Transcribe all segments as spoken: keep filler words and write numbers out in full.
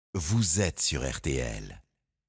Vous êtes sur R T L.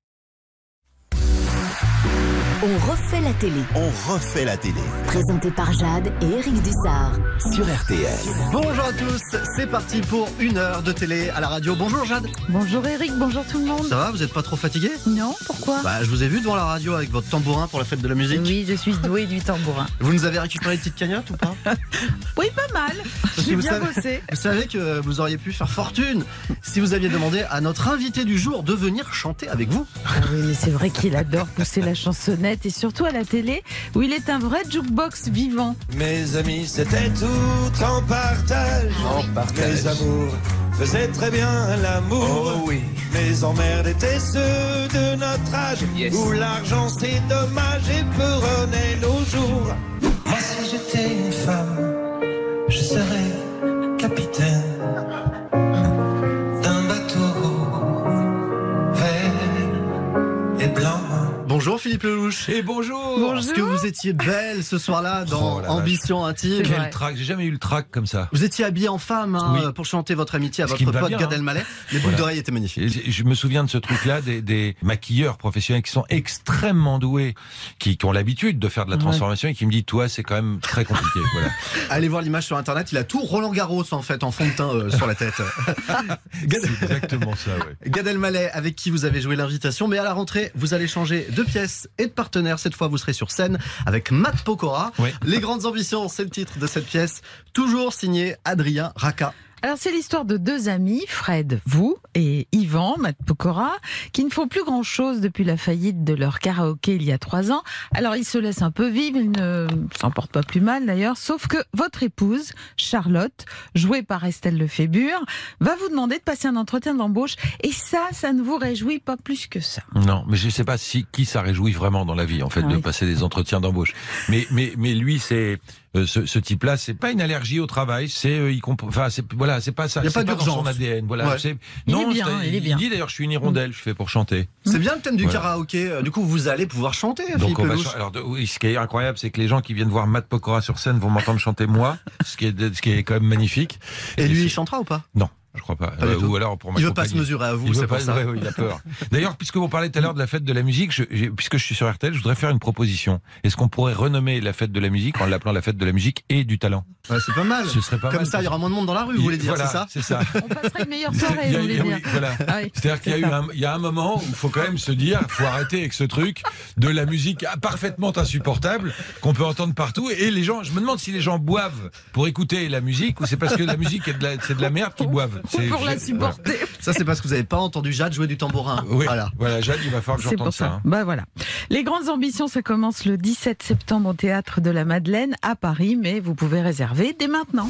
On refait la télé. On refait la télé. Présenté par Jade et Eric Dussard. Sur R T L. Bonjour à tous, c'est parti pour une heure de télé à la radio. Bonjour Jade. Bonjour Eric, bonjour tout le monde. Ça va, vous n'êtes pas trop fatigué? Non, pourquoi? Bah, je vous ai vu devant la radio avec votre tambourin pour la fête de la musique. Oui, je suis douée du tambourin. Vous nous avez récupéré une petite cagnotte ou pas? Oui, pas mal. J'ai vous bien savez, bossé. Vous savez que vous auriez pu faire fortune si vous aviez demandé à notre invité du jour de venir chanter avec vous. Ah oui, mais c'est vrai qu'il adore pousser la chansonnette et surtout à la télé où il est un vrai jukebox vivant. Mes amis, c'était tout en partage. En partage. Mes amours faisaient très bien l'amour. Oh oui. Mes emmerdes étaient ceux de notre âge. Yes. Où l'argent c'est dommage et peuronnait nos jours. Moi si j'étais une femme, je serais capitaine d'un bateau vert et blanc. Bonjour Philippe Lelouch. Et bonjour. Bonjour. Est-ce que vous étiez belle ce soir-là dans Oh la Ambition Intime? C'est vrai. Quel trac, j'ai jamais eu le trac comme ça. Vous étiez habillé en femme hein, Oui. pour chanter votre amitié à Ce qui votre me va pote bien, Gad hein. Elmaleh. Les boucles Voilà. d'oreilles étaient magnifiques. Et je je me souviens de ce truc-là, des, des maquilleurs professionnels qui sont extrêmement doués, qui, qui ont l'habitude de faire de la transformation et qui me disent, toi, c'est quand même très compliqué. Voilà. Allez voir l'image sur internet, il a tout Roland Garros en fait en fond de teint euh, sur la tête. Gad, C'est exactement ça, ouais. Gad Elmaleh avec qui vous avez joué l'invitation, mais à la rentrée vous allez changer de pièce et de partenaire. Cette fois vous serez sur scène avec Matt Pokora. Oui. Les grandes ambitions, c'est le titre de cette pièce, toujours signé Adrien Racca. Alors c'est l'histoire de deux amis, Fred, vous et Yvan, Matt Pokora, qui ne font plus grand-chose depuis la faillite de leur karaoké il y a trois ans. Alors ils se laissent un peu vivre, ils ne s'en portent pas plus mal d'ailleurs, sauf que votre épouse, Charlotte, jouée par Estelle Lefébure, va vous demander de passer un entretien d'embauche. Et ça, ça ne vous réjouit pas plus que ça. Non, mais je sais pas si qui ça réjouit vraiment dans la vie, en fait, Ah de oui. passer des entretiens d'embauche. Mais mais mais lui, c'est euh, ce, ce type-là, c'est pas une allergie au travail, c'est euh, il comprend. Enfin, c'est voilà, c'est pas ça. Il y a c'est pas dans d'urgence. son A D N. Voilà. Ouais. C'est, Il non, est bien, c'est- il est bien. dit d'ailleurs, je suis une hirondelle, je fais pour chanter. C'est bien le thème du Voilà. karaoké, euh, du coup vous allez pouvoir chanter Donc Philippe on va Lelouch. ch- alors de- oui, ce qui est incroyable, c'est que les gens qui viennent voir Matt Pokora sur scène vont m'entendre chanter moi, ce qui est ce qui est quand même magnifique. Et lui c'est- il chantera ou pas? Non, je crois pas. Pas du tout. Ou alors pour Il veut pas se m'accompagner. mesurer à vous, Il c'est veut pour pas, ça. ouais, ouais, il a peur. D'ailleurs, puisque vous parlez tout à l'heure de la fête de la musique, je, j'ai- puisque je suis sur R T L, je voudrais faire une proposition. Est-ce qu'on pourrait renommer la fête de la musique en l'appelant la fête de la musique et du talent? Ouais, c'est pas mal. Ce serait pas Comme mal, ça il y aura moins de monde dans la rue, vous Il- voulez dire, voilà, c'est ça? c'est ça. On passerait une meilleure Il soirée, y a- vous voulez il y a- dire. oui, voilà. Ah oui, C'est-à-dire qu'il y a, c'est eu ça. un, il y a un moment où il faut quand même se dire, il faut arrêter avec ce truc de la musique parfaitement insupportable qu'on peut entendre partout. Et les gens, je me demande si les gens boivent pour écouter la musique ou c'est parce que la musique est de la, c'est de la merde qu'ils boivent. C'est, Pour la je- supporter. Ça c'est parce que vous n'avez pas entendu Jade jouer du tambourin. Oui, Voilà. voilà. Jade, il va falloir que C'est j'entende pour ça. ça. hein. Bah voilà. Les grandes ambitions, ça commence le dix-sept septembre au Théâtre de la Madeleine à Paris, mais vous pouvez réserver dès maintenant.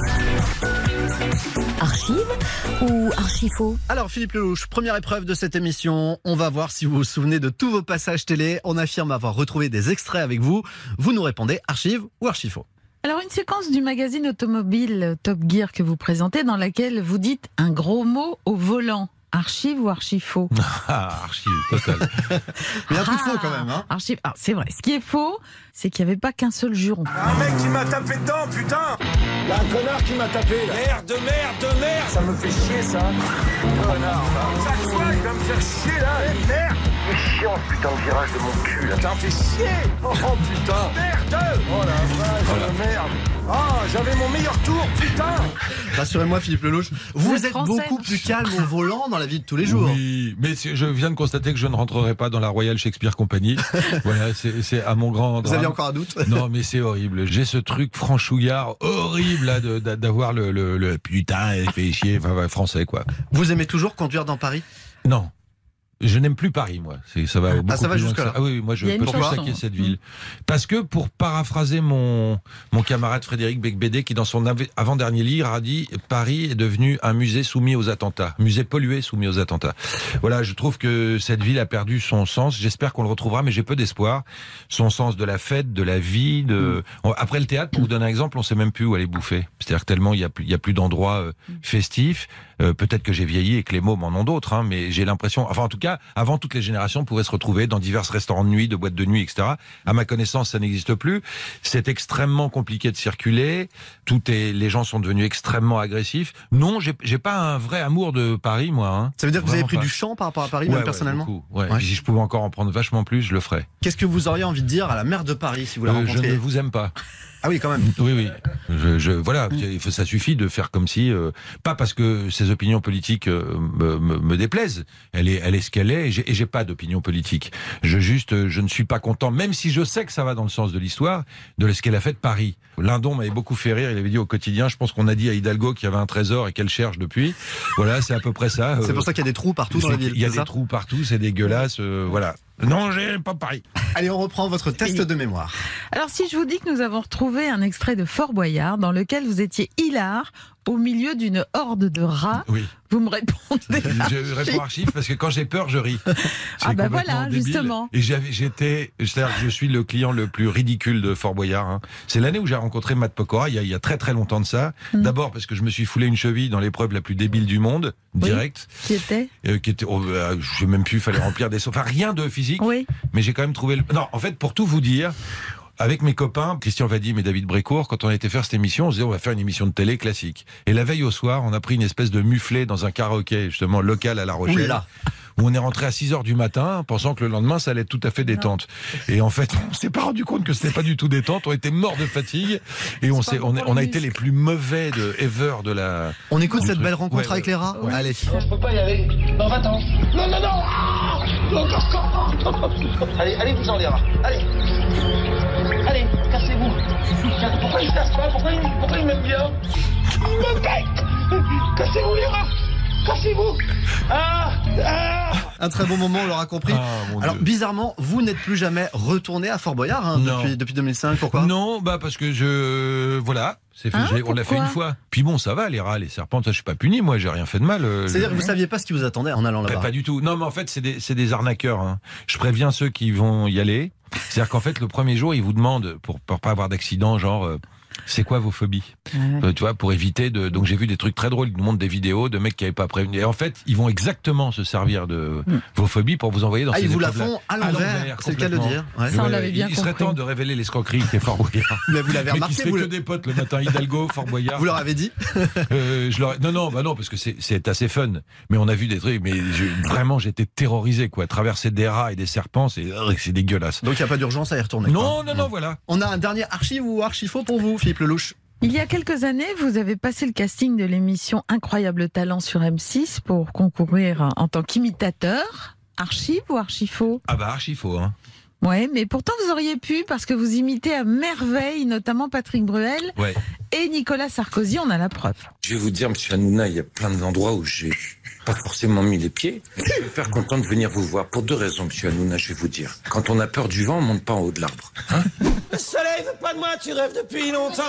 Archive ou archifaux? Alors Philippe Lelouch, première épreuve de cette émission, on va voir si vous vous souvenez de tous vos passages télé. On affirme avoir retrouvé des extraits avec vous. Vous nous répondez archive ou archifaux. Alors une séquence du magazine automobile Top Gear que vous présentez dans laquelle vous dites un gros mot au volant. Archive ou archifaux? Ah, archive, total. Mais il y a un truc Ah, faux quand même. Hein. Archive. Ah, c'est vrai. Ce qui est faux, c'est qu'il n'y avait pas qu'un seul juron. Un mec qui m'a tapé dedans, putain. Il y a un connard qui m'a tapé là. Merde, merde, merde. Ça me fait chier ça. Connard. Chaque fois, il va me faire chier là. Eh, merde. C'est chiant ce putain de virage de mon cul là. Putain, fais chier. Oh putain. Merde. Oh la vache, Voilà. merde. Ah, j'avais mon meilleur tour, putain. Rassurez-moi Philippe Lelouch, vous, Vous êtes êtes français. beaucoup plus calme au volant dans la vie de tous les jours. Oui, mais c'est- je viens de constater que je ne rentrerai pas dans la Royal Shakespeare Company. Voilà, c'est, c'est à mon grand Vous drame. aviez encore un doute? Non, mais c'est horrible. J'ai ce truc franchouillard horrible là, de, de- d'avoir le, le, le putain, il fait chier, enfin, ouais, français quoi. Vous aimez toujours conduire dans Paris? Non. Je n'aime plus Paris, moi. C'est, ça va beaucoup ça va plus loin jusque que là. Ah oui, oui, moi je Il y a peux une plus chanson. saquer cette ville. Parce que, pour paraphraser mon, mon camarade Frédéric Becbédé, qui dans son av- avant-dernier livre a dit « Paris est devenu un musée soumis aux attentats. Musée pollué soumis aux attentats. » Voilà, je trouve que cette ville a perdu son sens. J'espère qu'on le retrouvera, mais j'ai peu d'espoir. Son sens de la fête, de la vie, de... On- Après le théâtre, pour vous donner un exemple, on sait même plus où aller bouffer. C'est-à-dire que tellement il y a plus, il y a plus d'endroits euh, festifs. Euh, peut-être que j'ai vieilli et que les mômes en ont d'autres, hein, mais j'ai l'impression... Enfin, en tout cas, cas, avant, toutes les générations pouvaient se retrouver dans divers restaurants de nuit, de boîtes de nuit, et cetera. À ma connaissance, ça n'existe plus. C'est extrêmement compliqué de circuler. Tout est, les gens sont devenus extrêmement agressifs. Non, j'ai, j'ai pas un vrai amour de Paris, moi. Hein. Ça veut dire que vous avez Vraiment pris pas. du champ par rapport à Paris, Ouais, même ouais, personnellement beaucoup, ouais. Ouais. Si je pouvais encore en prendre vachement plus, je le ferais. Qu'est-ce que vous auriez envie de dire à la maire de Paris si vous la Euh, je rencontriez? ne vous aime pas. Ah oui, quand même. Oui, oui. Je, je, voilà, il faut- ça suffit de faire comme si, euh, pas parce que ses opinions politiques euh, me, me, me déplaisent. Elle est, elle est ce qu'elle est, et j'ai, et j'ai pas d'opinion politique. Je juste, euh, je ne suis pas content, même si je sais que ça va dans le sens de l'histoire, de ce qu'elle a fait de Paris. Lindon m'avait beaucoup fait rire. Il avait dit au quotidien, je pense qu'on a dit à Hidalgo qu'il y avait un trésor et qu'elle cherche depuis. Voilà, c'est à peu près ça. C'est Euh, pour ça qu'il y a des trous partout dans la c'est- ville. Il y a c'est des ça trous partout, c'est dégueulasse. Euh, voilà. Non, j'ai pas Paris. Allez, on reprend votre test de mémoire. Alors si je vous dis que nous avons retrouvé un extrait de Fort Boyard dans lequel vous étiez hilar au milieu d'une horde de rats, Oui. vous me répondez. Je réponds archive parce que quand j'ai peur, je ris. C'est Ah bah complètement voilà, débile. justement. Et j'avais, j'étais, c'est-à-dire que je suis le client le plus ridicule de Fort Boyard. Hein. C'est l'année où j'ai rencontré Matt Pokora, il y a, il y a très très longtemps de ça. Mm. D'abord parce que je me suis foulé une cheville dans l'épreuve la plus débile du monde, Oui. direct, Qui était euh, qui était, oh, euh, je sais même plus, il fallait remplir des, enfin rien de physique, Oui. mais j'ai quand même trouvé. Le... Non, en fait, pour tout vous dire. Avec mes copains, Christian Vadim et David Brécourt, quand on a été faire cette émission, on se disait on va faire une émission de télé classique. Et la veille au soir, on a pris une espèce de muflet dans un karaoké, justement, local à La Rochelle. Oula. Où on est rentré à six heures du matin, pensant que le lendemain, ça allait être tout à fait détente. Et en fait, on s'est pas rendu compte que c'était pas du tout détente. On était morts de fatigue. Et on s'est, on, est- on a été les plus mauvais de ever de la... On écoute Du cette truc. belle rencontre Ouais, avec ouais. les rats Ouais. Allez. Non, je peux pas y aller. Non, va-t'en. Non, non, non. Ah non, non, non, non. Allez, allez, vous en les rats. Allez. Allez, cassez-vous. Pourquoi ils se cassent pas? Pourquoi ils, pourquoi ils m'aiment bien? Ils me bêtent. Cassez-vous les rats. Cassez-vous. Ah, ah. Un très bon moment, on l'aura compris. Ah, mon Alors, Dieu. bizarrement, vous n'êtes plus jamais retourné à Fort Boyard hein, Non. depuis, depuis deux mille cinq. Pourquoi Non, bah parce que je... Voilà. C'est fait, Hein, j'ai- on l'a fait pourquoi une fois. Puis bon, ça va, les rats, les serpents, ça, je suis pas puni, moi, j'ai rien fait de mal. euh, C'est-à-dire je- que vous saviez pas ce qui vous attendait en allant Bah, là-bas. pas du tout. Non, mais en fait, c'est des, c'est des arnaqueurs. Hein. Je préviens ceux qui vont y aller. C'est-à-dire qu'en fait, le premier jour, ils vous demandent, pour, pour pas avoir d'accident, genre, euh, c'est quoi vos phobies euh, Tu vois, pour éviter de... Donc j'ai vu des trucs très drôles, ils nous montrent des vidéos de mecs qui n'avaient pas prévenu. Et en fait, ils vont exactement se servir de Mm. vos phobies pour vous envoyer dans Ah, ces ils vous la épreuves-là. font à l'envers, c'est le cas de le complètement. dire. Ouais. Ça, on Ouais, l'avait bien il, il serait compris. temps de révéler l'escroquerie qui est Fort Boyard. Mais vous l'avez Mais qui remarqué, se fait vous, que le- des potes le matin, Hidalgo, Fort Boyard. vous leur avez dit Euh, je leur... Non, non, bah non, parce que c'est, c'est assez fun. Mais on a vu des trucs, mais je- vraiment, j'étais terrorisé, quoi. Traverser des rats et des serpents, c'est, c'est dégueulasse. Donc il n'y a pas d'urgence à y retourner. Non, quoi. non, non, voilà. On a un dernier archive ou archifaux pour vous, Philippe Lelouch. Il y a quelques années, vous avez passé le casting de l'émission Incroyable Talent sur M six pour concourir en tant qu'imitateur. Archive ou archifaux? Ah bah, archi faux, hein. Ouais, mais pourtant vous auriez pu, parce que vous imitez à merveille, notamment Patrick Bruel Ouais. et Nicolas Sarkozy, on a la preuve. Je vais vous dire, monsieur Hanouna, il y a plein d'endroits où j'ai pas forcément mis les pieds. Je suis super content de venir vous voir pour deux raisons, monsieur Hanouna, je vais vous dire. Quand on a peur du vent, on monte pas en haut de l'arbre. Hein? Le soleil veut pas de moi, tu rêves depuis longtemps.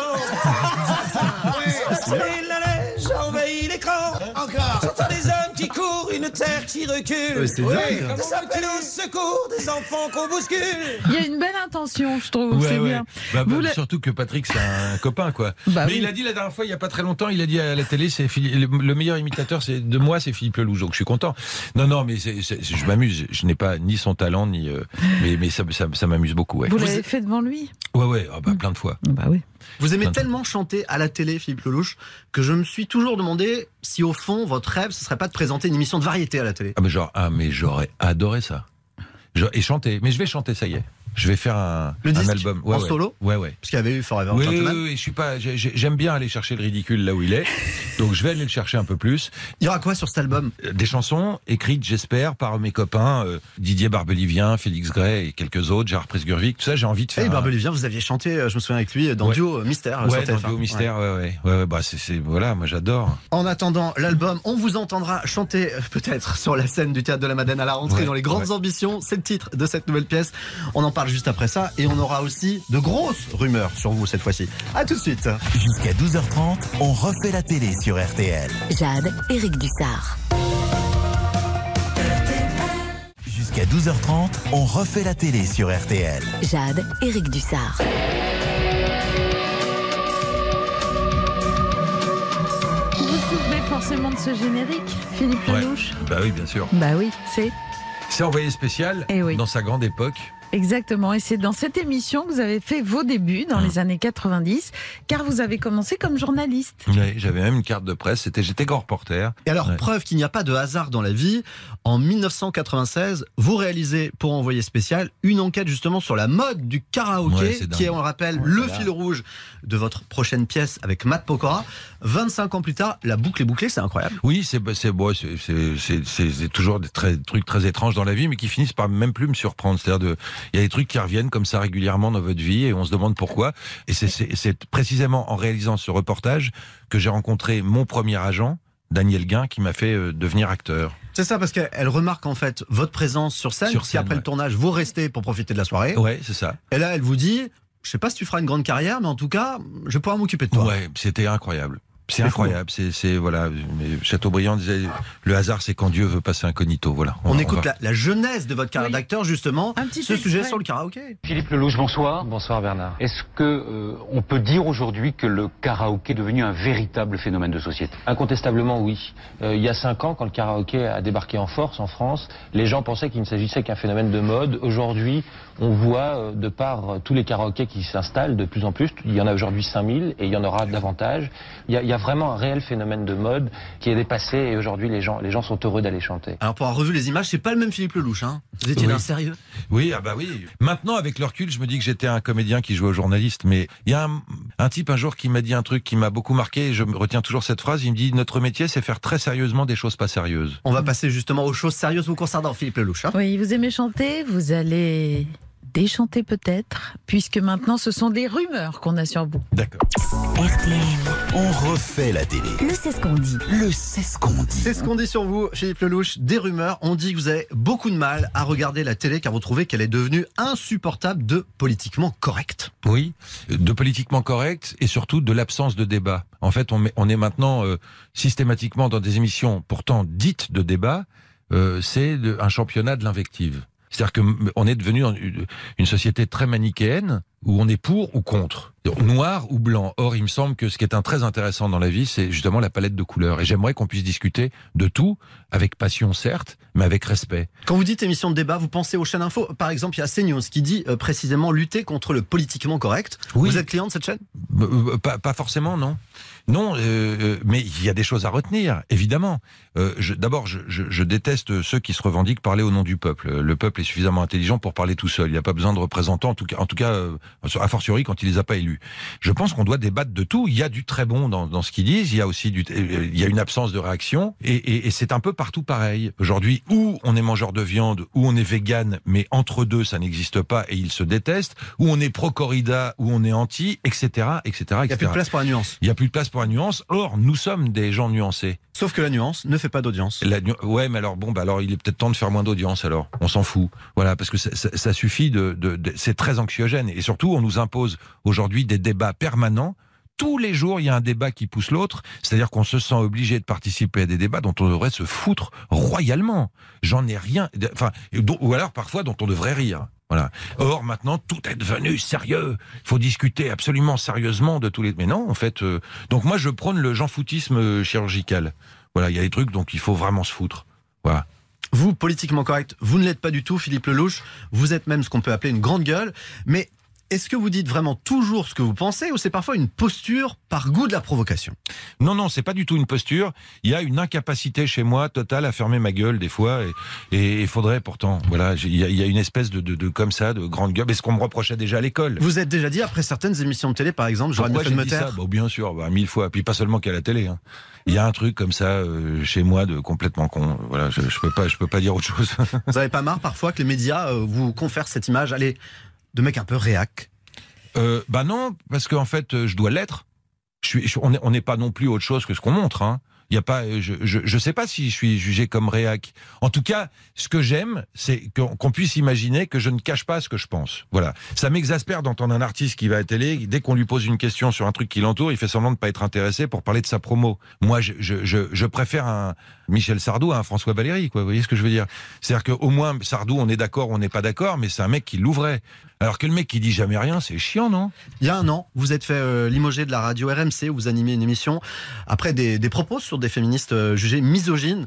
Le soleil, la neige envahit l'écran. Encore. J'entends des hommes qui courent, une terre qui recule. Ouais, c'est dingue. Ça s'appelle au secours des enfants qu'on bouscule. Il y a une belle intention, je trouve, c'est bien. Bah, bah, Vous le- Surtout que Patrick, c'est un copain, quoi. Bah Mais oui. il a dit la dernière fois, il y a pas très longtemps, il a dit à la télé, c'est Philippe- le, le meilleur imitateur, c'est de moi, c'est Philippe Lelouch. Donc je suis content. Non, non, mais c'est, c'est- je m'amuse. Je n'ai pas ni son talent ni, euh, mais, mais ça, ça, ça m'amuse beaucoup. Ouais. Vous l'avez fait devant lui? Ouais, ouais, ah bah, plein de fois. Bah oui. Vous aimez Plein de- tellement chanter à la télé, Philippe Lelouch, que je me suis toujours demandé si au fond, votre rêve, ce serait pas de présenter une émission de variété à la télé. Ah mais genre, ah mais j'aurais adoré ça. Je- et chanter. Mais je vais chanter, ça y est. Je vais faire un, Le un disque album. Ouais, en ouais. solo Ouais, ouais. Parce qu'il y avait eu Forever Oui, oui, Gentleman. oui, oui, je suis pas. j'ai- j'ai- J'aime bien aller chercher le ridicule là où il est. Donc je vais aller le chercher un peu plus. Il y aura quoi sur cet album? Des chansons écrites, j'espère, par mes copains euh, Didier Barbelivien, Félix Gray et quelques autres, Gérard Presgurvic. Tout ça, j'ai envie de faire. Eh, un- Barbelivien, vous aviez chanté, euh, je me souviens avec lui, dans Ouais. Duo Mystère. Ouais, sur T F un. dans Duo Mystère, ouais, ouais, ouais, ouais, bah c'est, c'est, voilà, moi j'adore. En attendant l'album, on vous entendra chanter euh, peut-être sur la scène du Théâtre de la Madeleine à la rentrée Ouais, dans Les Grandes ouais. Ambitions. C'est le titre de cette nouvelle pièce. On en parle juste après ça et on aura aussi de grosses rumeurs sur vous cette fois-ci. À tout de suite. Jusqu'à douze heures trente, on refait la télé sur R T L. Jade, Éric Dussard. Jusqu'à douze heures trente, on refait la télé sur R T L. Jade, Éric Dussard. Vous vous souvenez forcément de ce générique, Philippe Ouais. Lelouch? Bah oui, bien sûr. Bah oui, c'est C'est Envoyé spécial Eh oui. dans sa grande époque. Exactement, et c'est dans cette émission que vous avez fait vos débuts dans Mmh. les années quatre-vingt-dix, car vous avez commencé comme journaliste. Ouais, j'avais même une carte de presse, c'était, j'étais grand reporter. Et alors, Ouais. preuve qu'il n'y a pas de hasard dans la vie, en mille neuf cent quatre-vingt-seize, vous réalisez pour Envoyé spécial une enquête justement sur la mode du karaoké, Ouais, c'est dingue. qui est, on le rappelle, le fil rouge de votre prochaine pièce avec Matt Pokora. vingt-cinq ans plus tard, la boucle est bouclée, c'est incroyable. Oui, c'est c'est bon, c'est c'est c'est c'est c'est toujours des très, trucs très étranges dans la vie, mais qui finissent par même plus me surprendre. C'est-à-dire de, il y a des trucs qui reviennent comme ça régulièrement dans votre vie et on se demande pourquoi. Et c'est c'est c'est précisément en réalisant ce reportage que j'ai rencontré mon premier agent, Daniel Guin, qui m'a fait euh, devenir acteur. C'est ça, parce qu'elle remarque en fait votre présence sur scène, Sur si scène, après ouais. le tournage, vous restez pour profiter de la soirée. Ouais, c'est ça. Et là, elle vous dit, je sais pas si tu feras une grande carrière, mais en tout cas, je vais pouvoir m'occuper de toi. Ouais, c'était incroyable. C'est C'est incroyable. C'est c'est voilà. Mais Chateaubriand disait, le hasard, c'est quand Dieu veut passer incognito. Voilà. On, va- écoute va- la, la genèse de votre carrière Oui. d'acteur, justement, Un petit ce sujet extrait. sur le karaoké. Philippe Lelouch, bonsoir. Bonsoir Bernard. Est-ce que euh, on peut dire aujourd'hui que le karaoké est devenu un véritable phénomène de société? Incontestablement, oui. Euh, il y a cinq ans, quand le karaoké a débarqué en force en France, les gens pensaient qu'il ne s'agissait qu'un phénomène de mode. Aujourd'hui, on voit, euh, de par euh, tous les karaokés qui s'installent de plus en plus, il y en a aujourd'hui cinq mille et il y en aura davantage. Il y a, il y a vraiment un réel phénomène de mode qui est dépassé et aujourd'hui, les gens, les gens sont heureux d'aller chanter. Alors, pour avoir revu les images, c'est pas le même Philippe Lelouch, hein. Vous étiez Oui. d'un sérieux. Oui, ah bah oui. Maintenant, avec le recul, je me dis que j'étais un comédien qui jouait au journaliste. Mais il y a un, un type un jour qui m'a dit un truc qui m'a beaucoup marqué. Et je me retiens toujours cette phrase. Il me dit, notre métier, c'est faire très sérieusement des choses pas sérieuses. On va passer justement aux choses sérieuses vous concernant, Philippe Lelouch. Hein. Oui, vous aimez chanter, vous allez déchanter peut-être, puisque maintenant ce sont des rumeurs qu'on a sur vous. D'accord. R T L, On refait la télé. le C'est ce qu'on dit. Le C'est ce qu'on dit. C'est ce qu'on dit sur vous, Philippe Lelouch. Des rumeurs. On dit que vous avez beaucoup de mal à regarder la télé car vous trouvez qu'elle est devenue insupportable de politiquement correct. Oui, de politiquement correct et surtout de l'absence de débat. En fait, on, met, on est maintenant euh, systématiquement dans des émissions pourtant dites de débat. Euh, c'est de- un championnat de l'invective. C'est-à-dire que m- on est devenu dans une, une société très manichéenne où on est pour ou contre, noir ou blanc. Or, il me semble que ce qui est un très intéressant dans la vie, c'est justement la palette de couleurs. Et j'aimerais qu'on puisse discuter de tout, avec passion certes, mais avec respect. Quand vous dites émission de débat, vous pensez aux chaînes info. Par exemple, il y a CNews qui dit euh, précisément lutter contre le politiquement correct. Oui. Vous êtes client de cette chaîne? Euh, euh, pas, pas forcément, non. Non, euh, euh, mais il y a des choses à retenir, évidemment. Euh, je- D'abord, je, je, je déteste ceux qui se revendiquent parler au nom du peuple. Le peuple est suffisamment intelligent pour parler tout seul. Il n'y a pas besoin de représentants, en tout cas, en tout cas euh, a fortiori quand il les a pas élus. Je pense qu'on doit débattre de tout. Il y a du très bon dans, dans ce qu'ils disent. Il y a aussi du, euh, il y a une absence de réaction. Et, et, et c'est un peu partout pareil. Aujourd'hui, où on est mangeur de viande, où on est vegan, mais entre deux, ça n'existe pas et ils se détestent. Où on est pro-corrida, où on est anti, et cetera, et cetera, Il n'y a plus de place pour la nuance. Il n'y a plus de place pour la nuance. Or, nous sommes des gens nuancés. Sauf que la nuance ne fait pas d'audience. La nu- ouais, mais alors bon, bah alors il est peut-être temps de faire moins d'audience. Alors, on s'en fout. Voilà, parce que ça, ça- ça suffit de, de, de- c'est très anxiogène et surtout, on nous impose aujourd'hui des débats permanents. Tous les jours, il y a un débat qui pousse l'autre. C'est-à-dire qu'on se sent obligé de participer à des débats dont on devrait se foutre royalement. J'en ai rien. Enfin, ou alors parfois dont on devrait rire. Voilà. Or, maintenant, tout est devenu sérieux. Il faut discuter absolument sérieusement de tous les... Mais non, en fait... euh, Donc moi, je prône le jean-foutisme euh, chirurgical. Voilà, il y a des trucs dont il faut vraiment se foutre. Voilà. Vous, politiquement correct, vous ne l'êtes pas du tout, Philippe Lelouch. Vous êtes même ce qu'on peut appeler une grande gueule. Mais est-ce que vous dites vraiment toujours ce que vous pensez ou c'est parfois une posture par goût de la provocation? Non, non, c'est pas du tout une posture. Il y a une incapacité chez moi totale à fermer ma gueule des fois. Et il faudrait pourtant... Voilà, j'ai- il y, a, il y a une espèce de, de, de comme ça, de grande gueule. Mais ce qu'on me reprochait déjà à l'école. Vous êtes déjà dit, après certaines émissions de télé, par exemple, j'aurais mieux Pourquoi fait de j'ai me dit ça taire. Bon, bien sûr, bah, mille fois. Puis pas seulement qu'à la télé. Hein. Il y a un truc comme ça euh, chez moi de complètement con. Voilà, je, je peux pas, je peux pas dire autre chose. Vous n'avez pas marre parfois que les médias euh, vous confèrent cette image, allez, de mec un peu réac? Euh, bah non, parce qu'en fait, euh, je dois l'être. Je suis, je- on n'est on n'est pas non plus autre chose que ce qu'on montre. Hein. Il y a pas, je, je, je sais pas si je suis jugé comme réac. En tout cas, ce que j'aime, c'est qu'on qu'on puisse imaginer que je ne cache pas ce que je pense. Voilà. Ça m'exaspère d'entendre un artiste qui va à la télé, dès qu'on lui pose une question sur un truc qui l'entoure, il fait semblant de pas être intéressé pour parler de sa promo. Moi, je, je, je, je préfère un Michel Sardou à un François Valéry, quoi. Vous voyez ce que je veux dire? C'est-à-dire qu'au moins, Sardou, on est d'accord, on n'est pas d'accord, mais c'est un mec qui l'ouvrait. Alors que le mec qui dit jamais rien, c'est chiant, non? Il y a un an, vous êtes fait euh, limoger de la radio R M C où vous animez une émission après des, des propos sur des féministes euh, jugées misogynes.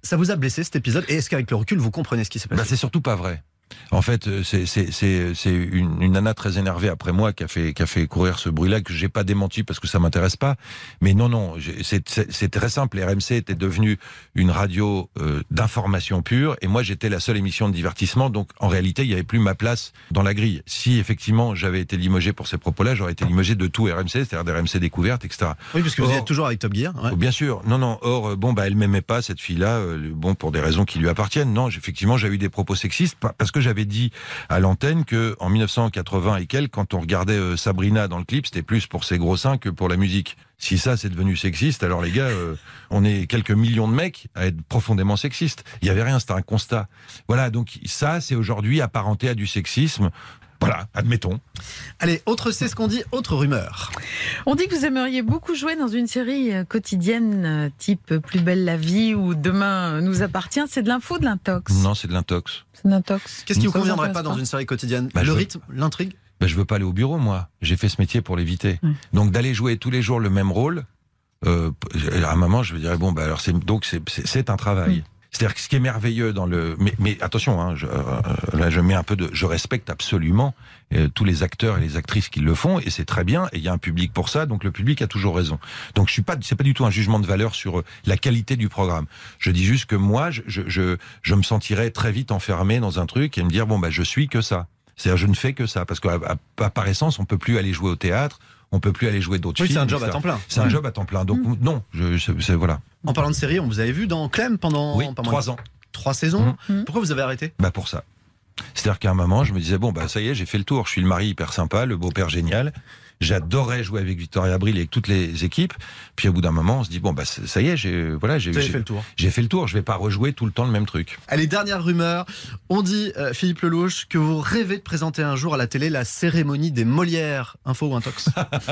Ça vous a blessé cet épisode? Et est-ce qu'avec le recul, vous comprenez ce qui s'est passé? Bah, c'est surtout pas vrai. En fait, c'est c'est c'est c'est une, une nana très énervée après moi qui a fait qui a fait courir ce bruit-là que j'ai pas démenti parce que ça m'intéresse pas. Mais non non, c'est c'est, c'est très simple. R M C était devenue une radio euh, d'information pure et moi j'étais la seule émission de divertissement. Donc en réalité, il y avait plus ma place dans la grille. Si effectivement j'avais été limogé pour ces propos-là, j'aurais été limogé de tout R M C, c'est-à-dire des R M C découvertes, et cetera. Oui, parce que vous Or, êtes toujours avec Top Gear. Ouais. Bien sûr. Non non. Or bon bah elle m'aimait pas cette fille-là. Euh, bon pour des raisons qui lui appartiennent. Non, effectivement j'ai eu des propos sexistes parce que j'avais dit à l'antenne que en mille neuf cent quatre-vingts et quelques, quand on regardait euh, Sabrina dans le clip, c'était plus pour ses gros seins que pour la musique. Si ça c'est devenu sexiste, alors les gars, euh, on est quelques millions de mecs à être profondément sexistes. Il y avait rien, c'était un constat. Voilà, donc ça c'est aujourd'hui apparenté à du sexisme. Voilà, admettons. Allez, autre c'est ce qu'on dit, autre rumeur. On dit que vous aimeriez beaucoup jouer dans une série quotidienne type Plus belle la vie ou Demain nous appartient. C'est de l'info ou de l'intox? Non, c'est de l'intox. C'est de l'intox. Qu'est-ce qui vous Ça conviendrait vous pas dans intéresse une série quotidienne? Bah, Le je veux- rythme, l'intrigue? Ben, je veux pas aller au bureau, moi. J'ai fait ce métier pour l'éviter. Ouais. Donc d'aller jouer tous les jours le même rôle, euh, à un moment, je me dirais bon, bah alors c'est donc c'est c'est, c'est un travail. Mm. C'est-à-dire que ce qui est merveilleux dans le, mais, mais attention, hein, je, euh, là je mets un peu de, je respecte absolument euh, tous les acteurs et les actrices qui le font et c'est très bien et il y a un public pour ça, donc le public a toujours raison. Donc je suis pas, c'est pas du tout un jugement de valeur sur euh, la qualité du programme. Je dis juste que moi, je, je, je, je me sentirais très vite enfermé dans un truc et me dire bon bah je suis que ça. C'est-à-dire je ne fais que ça parce qu'à à, à, par essence on peut plus aller jouer au théâtre, on peut plus aller jouer d'autres Oui, films. c'est un job et cetera. à temps plein. C'est un job à temps plein. Donc Mmh. non, je, je- c'est voilà. En parlant de série, on vous avait vu dans Clem pendant Oui, pas moins de- trois ans. Trois saisons. Mmh. Pourquoi vous avez arrêté? Bah pour ça. C'est-à-dire qu'à un moment, je me disais bon bah ça y est, j'ai fait le tour. Je suis le mari hyper sympa, le beau-père génial. J'adorais jouer avec Victoria Abril et avec toutes les équipes. Puis au bout d'un moment, on se dit bon bah ça y est, j'ai voilà, j'ai Vous avez j'ai- fait le tour. j'ai fait le tour. Je vais pas rejouer tout le temps le même truc. Allez, dernière rumeur. On dit, euh, Philippe Lelouch, que vous rêvez de présenter un jour à la télé la cérémonie des Molières. Info ou intox?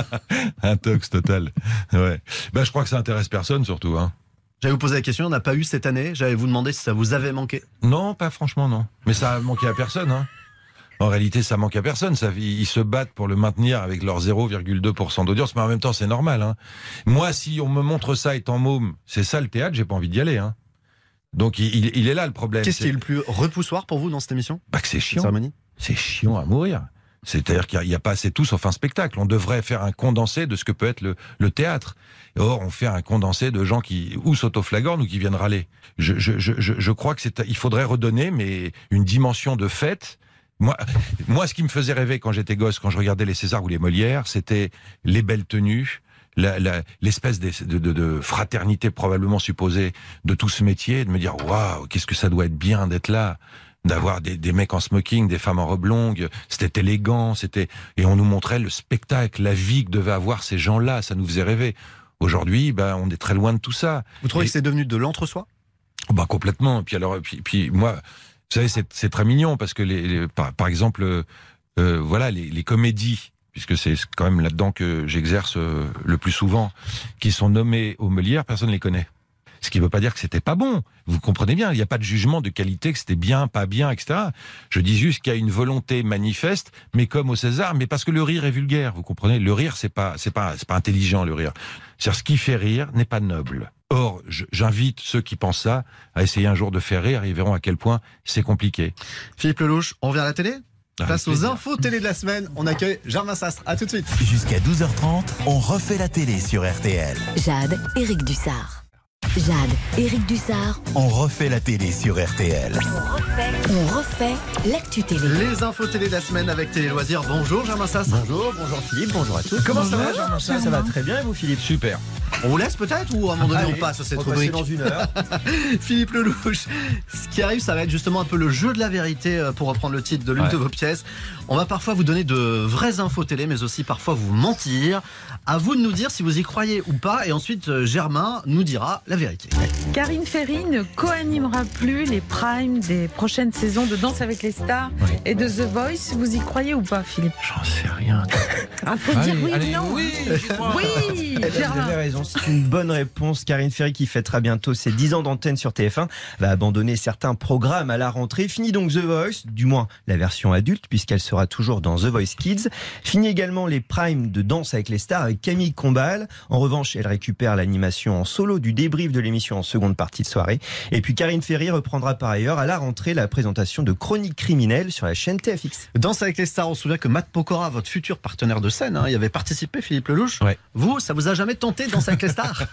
Un tox total. Ouais. Bah je crois que ça intéresse personne surtout. Hein. J'allais vous poser la question, on n'a pas eu cette année. J'allais vous demander si ça vous avait manqué. Non, pas franchement non. Mais ça a manqué à personne. Hein. En réalité, ça manque à personne. Ça, ils se battent pour le maintenir avec leur zéro virgule deux pour cent d'audience, mais en même temps, c'est normal. Hein. Moi, si on me montre ça étant môme, c'est ça le théâtre, j'ai pas envie d'y aller. Hein. Donc, il, il est là le problème. Qu'est-ce c'est qui est le plus repoussoir pour vous dans cette émission? bah, que c'est Cette chiant. cérémonie? C'est chiant à mourir. C'est-à-dire qu'il n'y a, a pas assez tout sauf un spectacle. On devrait faire un condensé de ce que peut être le, le théâtre. Or, on fait un condensé de gens qui ou s'autoflagornent ou qui viennent râler. Je, je, je, je crois que c'est, il faudrait redonner, mais une dimension de fête. Moi, moi, ce qui me faisait rêver quand j'étais gosse, quand je regardais les Césars ou les Molières, c'était les belles tenues, la, la, l'espèce de, de, de, de fraternité probablement supposée de tout ce métier, de me dire waouh, qu'est-ce que ça doit être bien d'être là, d'avoir des, des mecs en smoking, des femmes en robe longue, c'était élégant, c'était et on nous montrait le spectacle, la vie que devaient avoir ces gens-là, ça nous faisait rêver. Aujourd'hui, ben, on est très loin de tout ça. Vous trouvez Et- que c'est devenu de l'entre-soi? Bah complètement. Et puis alors, puis, puis moi, vous savez, c'est, c'est très mignon parce que les, les- par, par exemple, euh, euh, voilà, les, les comédies, puisque c'est quand même là-dedans que j'exerce euh, le plus souvent, qui sont nommées aux Molières, personne ne les connaît. Ce qui ne veut pas dire que c'était pas bon. Vous comprenez bien, il n'y a pas de jugement de qualité, que c'était bien, pas bien, et cetera. Je dis juste qu'il y a une volonté manifeste, mais comme au César, mais parce que le rire est vulgaire. Vous comprenez, le rire c'est pas, c'est pas, c'est pas intelligent le rire. C'est-à-dire ce qui fait rire n'est pas noble. Or, je- j'invite ceux qui pensent ça à essayer un jour de faire rire et ils verront à quel point c'est compliqué. Philippe Lelouch, on revient à la télé? Avec Place aux plaisir. infos télé de la semaine, on accueille Germain Sastre. À tout de suite. Jusqu'à douze heures trente, on refait la télé sur R T L. Jade, Éric Dussard. Jade, Éric Dussard. On refait la télé sur R T L. On refait l'actu télé. Les infos télé de la semaine avec Télé Loisirs. Bonjour Germain Sastre. Bonjour, bonjour Philippe, bonjour à tous. Comment ça va, Germain Ça, ça va très bien et vous Philippe? Super. On vous laisse peut-être ou à un moment donné Allez, on passe à cette on va passer rubrique? dans une heure. Philippe Lelouch, ce qui arrive, ça va être justement un peu le jeu de la vérité, euh, pour reprendre le titre de l'une Ouais. de vos pièces. On va parfois vous donner de vraies infos télé, mais aussi parfois vous mentir. À vous de nous dire si vous y croyez ou pas, et ensuite euh, Germain nous dira la vérité. Karine Ferry ne co-animera plus les primes des prochaines saisons de Danse avec les stars et de The Voice. Vous y croyez ou pas, Philippe? J'en sais rien. Ah, faut dire oui ou non. oui, j'y crois. Oui, Eh ben, vous Germain. avez raison, c'est une bonne réponse. Karine Ferry, qui fêtera bientôt ses dix ans d'antenne sur T F un, va abandonner certains programmes à la rentrée. Fini donc The Voice, du moins la version adulte, puisqu'elle sera toujours dans The Voice Kids. Fini également les primes de Danse avec les stars avec Camille Combal. En revanche, elle récupère l'animation en solo du débrief de l'émission en seconde partie de soirée. Et puis Karine Ferry reprendra par ailleurs à la rentrée la présentation de Chroniques criminelles sur la chaîne T F X. Danse avec les stars, on se souvient que Matt Pokora, votre futur partenaire de scène, hein, y avait participé, Philippe Lelouch. Ouais. Vous, ça vous a jamais tenté de danser avec les stars?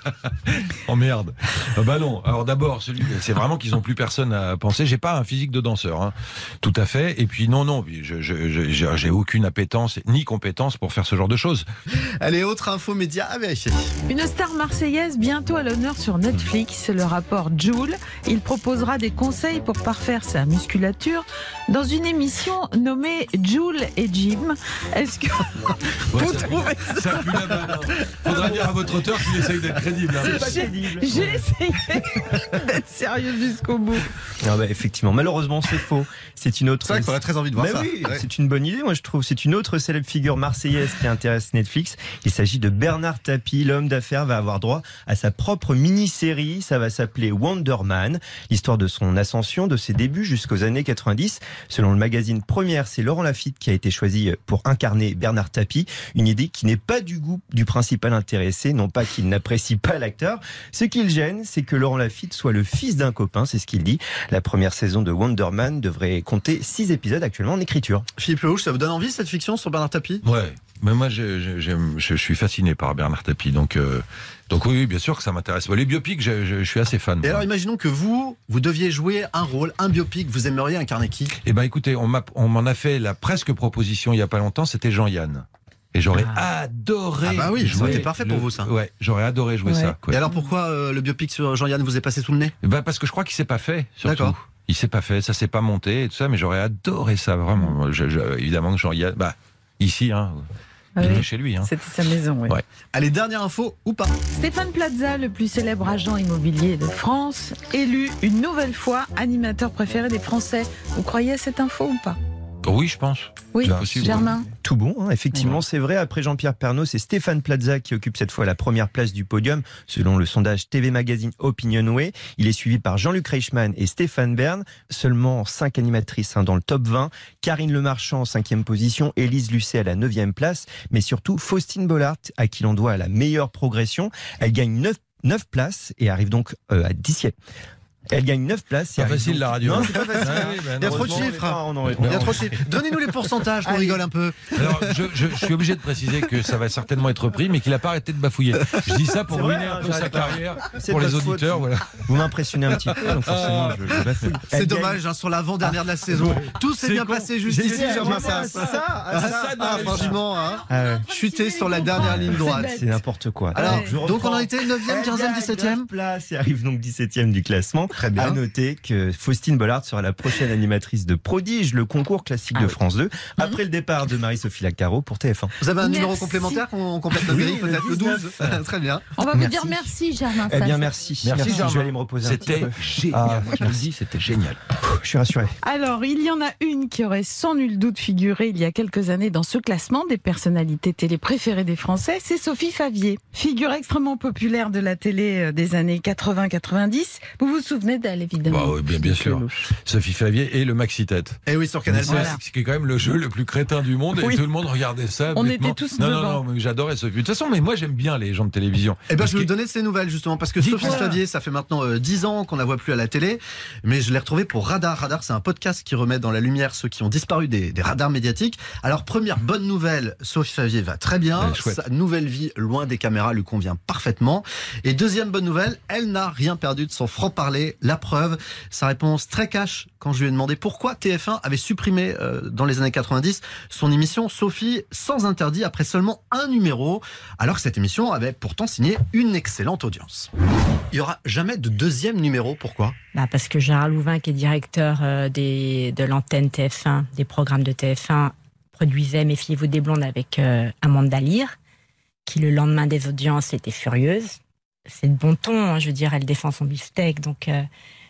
Oh merde. Ah bah non. Alors d'abord, celui, c'est vraiment qu'ils ont plus personne à penser. J'ai pas un physique de danseur, hein. Tout à fait. Et puis non, non, je, je, je, j'ai aucune appétence ni compétence pour faire ce genre de choses. Allez, autre info média à vérifier. Une star marseillaise bientôt à l'honneur sur Netflix, le rapport Jul. Il proposera des conseils pour parfaire sa musculature dans une émission nommée Jul et Jim. Est-ce que Ouais, vous ça, trouvez ça, ça pue la banane. Faudra dire à votre auteur qu'il essaye d'être crédible. Hein. C'est pas J'ai crédible. j'ai essayé d'être sérieux jusqu'au bout. Ah bah, effectivement, malheureusement c'est faux. C'est une autre. C'est vrai qu'on a très envie de voir Bah ça. oui, Ouais. c'est une bonne idée, moi je trouve. C'est une autre célèbre figure marseillaise qui intéresse Netflix. Il s'agit de Bernard Tapie. L'homme d'affaires va avoir droit à sa propre mini-série. Ça va s'appeler Wonder Man. L'histoire de son ascension, de ses débuts jusqu'aux années quatre-vingt-dix. Selon le magazine Première, c'est Laurent Lafitte qui a été choisi pour incarner Bernard Tapie. Une idée qui n'est pas du goût du principal intéressé. Non pas qu'il n'apprécie pas l'acteur. Ce qui le gêne, c'est que Laurent Lafitte soit le fils d'un copain. C'est ce qu'il dit. La première saison de Wonder Man devrait compter six épisodes actuellement en écriture. Philippe Lelouch, ça vous donne envie cette fiction sur Bernard Tapie? Ouais. Mais moi, je, je, j'aime- je, je suis fasciné par Bernard Tapie. Donc, euh, donc oui, bien sûr que ça m'intéresse. Bon, les biopics, je, je, je suis assez fan. Et alors, imaginons que vous, vous deviez jouer un rôle, un biopic, vous aimeriez incarner qui? Eh ben, écoutez, on m'a, on m'en a fait la presque proposition il y a pas longtemps. C'était Jean-Yann. Et j'aurais adoré. Ah bah oui, ça jouer aurait été parfait pour le- vous, ça. Ouais, j'aurais adoré jouer Ouais. ça. Quoi. Et alors, pourquoi euh, le biopic sur Jean-Yann vous est passé sous le nez? Eh ben, parce que je crois qu'il s'est pas fait. Surtout. D'accord. Il s'est pas fait, ça s'est pas monté et tout ça, mais j'aurais adoré ça vraiment. Je, je, évidemment que Jean-Yann, bah ici, hein, Ah il oui. est chez lui. Hein. C'était sa maison, oui. Ouais. Allez, dernière info ou pas? Stéphane Plaza, le plus célèbre agent immobilier de France, élu une nouvelle fois animateur préféré des Français. Vous croyez à cette info ou pas? Oui, je pense. Oui, C'est possible. Germain. Tout bon, hein, effectivement, c'est vrai. Après Jean-Pierre Pernaut, c'est Stéphane Plaza qui occupe cette fois la première place du podium, selon le sondage T V Magazine Opinionway. Il est suivi par Jean-Luc Reichmann et Stéphane Bern. Seulement cinq animatrices hein, dans le top vingt. Karine Le Marchand en cinquième position, Élise Lucet à la neuvième place, mais surtout Faustine Bollard, à qui l'on doit la meilleure progression. Elle gagne neuf places et arrive donc euh, à dixième. Elle gagne neuf places. C'est et pas arrive facile donc- la radio. Non, c'est pas facile. Ah oui, ben Il y a trop de heureusement, chiffres. on en- Il y a trop de chiffres. Donnez-nous les pourcentages, qu'on Allez. rigole un peu. Alors, je, je, je suis obligé de préciser que ça va certainement être repris, mais qu'il n'a pas arrêté de bafouiller. Je dis ça pour C'est vrai, ruiner hein, un peu sa j'arrête pas. carrière C'est pour de les votre faute. auditeurs. Voilà. Vous m'impressionnez un petit peu, donc forcément, je, je bafouille. C'est Elle gagne- dommage, hein, sur l'avant-dernière de la saison. Tout s'est C'est bien con. passé juste J'ai ici, dit, Germain ah, Sass. ça, Ah, ça, ah, non, franchement, hein, Ah ouais. chuter sur la dernière ligne droite. bête. C'est n'importe quoi. Alors, je donc on reprends. en était neuvième, quinzième, dix-septième. place et arrive donc dix-septième du classement. Très bien. À noter que Faustine Bollard sera la prochaine animatrice de Prodige, le concours classique Ah de oui. France deux, après le départ de Marie-Sophie Lacaro pour T F un. Vous avez un Merci. numéro complémentaire qu'on complète notre Oui, grille, le peut-être le douze. dix-neuf. Très bien. On va vous Merci. dire merci, Germain Eh Sass. bien, merci. Merci, Germain. Je vais aller me reposer un petit C'était peu. génial. Ah, Je le dis, c'était génial. Je suis rassuré. Alors, il y en a une qui aurait sans nul doute figuré il y a quelques années dans ce classement des personnalités télé préférées des Français, c'est Sophie Favier. Figure extrêmement populaire de la télé euh, des années quatre-vingts quatre-vingt-dix. Vous vous souvenez d'elle, évidemment? Bah oui, bien, bien sûr. Sophie Favier et le Maxi-Tête. Et oui, sur Canal. C'est Voilà. c'est quand même le jeu le plus crétin du monde et Oui. tout le monde regardait ça. On bêtement. était tous non, devant. Non, non, mais j'adorais Sophie. De toute façon, mais moi j'aime bien les gens de télévision. Eh ben, Parce je vais vous que- donner ces nouvelles, justement, parce que Dites-moi. Sophie Favier, ça fait maintenant euh, dix ans qu'on la voit plus à la télé, mais je l'ai retrouvée pour Radar. Radar, c'est un podcast qui remet dans la lumière ceux qui ont disparu des, des radars médiatiques. Alors, première bonne nouvelle, Sophie Favier va très bien. Ouais, chouette. Sa nouvelle vie, loin des caméras, lui convient parfaitement. Et deuxième bonne nouvelle, elle n'a rien perdu de son franc-parler. La preuve, sa réponse très cash quand je lui ai demandé pourquoi T F un avait supprimé euh, dans les années quatre-vingt-dix son émission Sophie sans interdit après seulement un numéro, alors que cette émission avait pourtant signé une excellente audience. Il n'y aura jamais de deuxième numéro, pourquoi? Bah parce que Gérard Louvain, qui est directeur euh, des, de l'antenne T F un, des programmes de T F un, produisait Méfiez-vous des blondes avec euh, Amanda Lear, qui le lendemain des audiences était furieuse. C'est de bon ton, hein, je veux dire, elle défend son beefsteak, donc euh,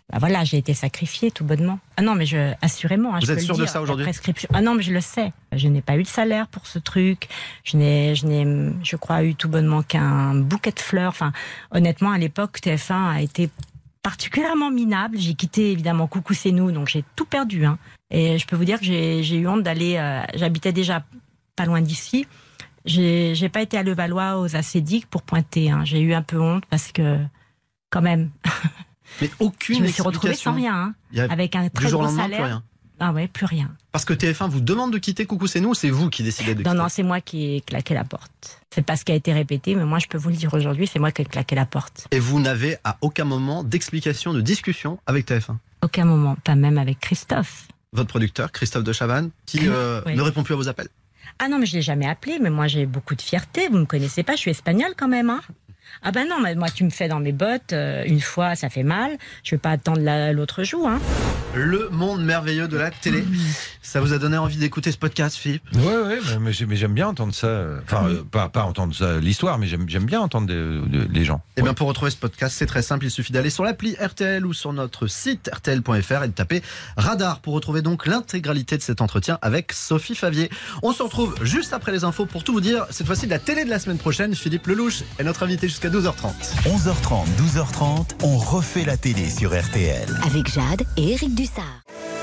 bah voilà, j'ai été sacrifiée tout bonnement. Ah non, mais je, assurément. Hein, Vous je êtes peux sûr le de dire, ça aujourd'hui ? la prescription. Ah non, mais je le sais. Je n'ai pas eu de salaire pour ce truc. Je n'ai, je n'ai, je crois, eu tout bonnement qu'un bouquet de fleurs. Enfin, honnêtement, à l'époque, T F un a été particulièrement minable. J'ai quitté évidemment Coucou c'est nous, donc j'ai tout perdu. Hein. Et je peux vous dire que j'ai, j'ai eu honte d'aller. Euh, j'habitais déjà pas loin d'ici. J'ai, j'ai pas été à Levallois aux Acédiques pour pointer. Hein. J'ai eu un peu honte parce que, quand même. Mais aucune je me suis retrouvée sans rien, hein, Il y a avec un très du jour au gros lendemain, salaire. plus rien. Ah ouais, plus rien. Parce que T F un vous demande de quitter Coucou c'est nous ou c'est vous qui décidez de quitter ? Non, non, c'est moi qui ai claqué la porte. C'est pas ce qui a été répété, mais moi je peux vous le dire aujourd'hui, c'est moi qui ai claqué la porte. Et vous n'avez à aucun moment d'explication, de discussion avec T F un ? Aucun moment, pas même avec Christophe. Votre producteur, Christophe de Chavannes, qui euh, Oui. ne répond plus à vos appels ? Ah non, mais je l'ai jamais appelé, mais moi j'ai beaucoup de fierté, vous me connaissez pas, je suis espagnole quand même, hein. Ah ben non, mais moi tu me fais dans mes bottes, euh, une fois ça fait mal, je vais pas attendre la, l'autre jour, hein. Le monde merveilleux de la télé. Ça vous a donné envie d'écouter ce podcast, Philippe ? Ouais, ouais, mais, mais j'aime- mais j'aime bien entendre ça. Enfin, euh, pas, pas entendre ça, l'histoire, mais j'aime, j'aime bien entendre des- des- les gens. Eh bien, pour retrouver ce podcast, c'est très simple. Il suffit d'aller sur l'appli R T L ou sur notre site R T L point F R et de taper Radar pour retrouver donc l'intégralité de cet entretien avec Sophie Favier. On se retrouve juste après les infos pour tout vous dire. Cette fois-ci, de la télé de la semaine prochaine. Philippe Lelouch est notre invité jusqu'à douze heures trente. onze heures trente, douze heures trente, on refait la télé sur R T L. Avec Jade et Éric Dussard.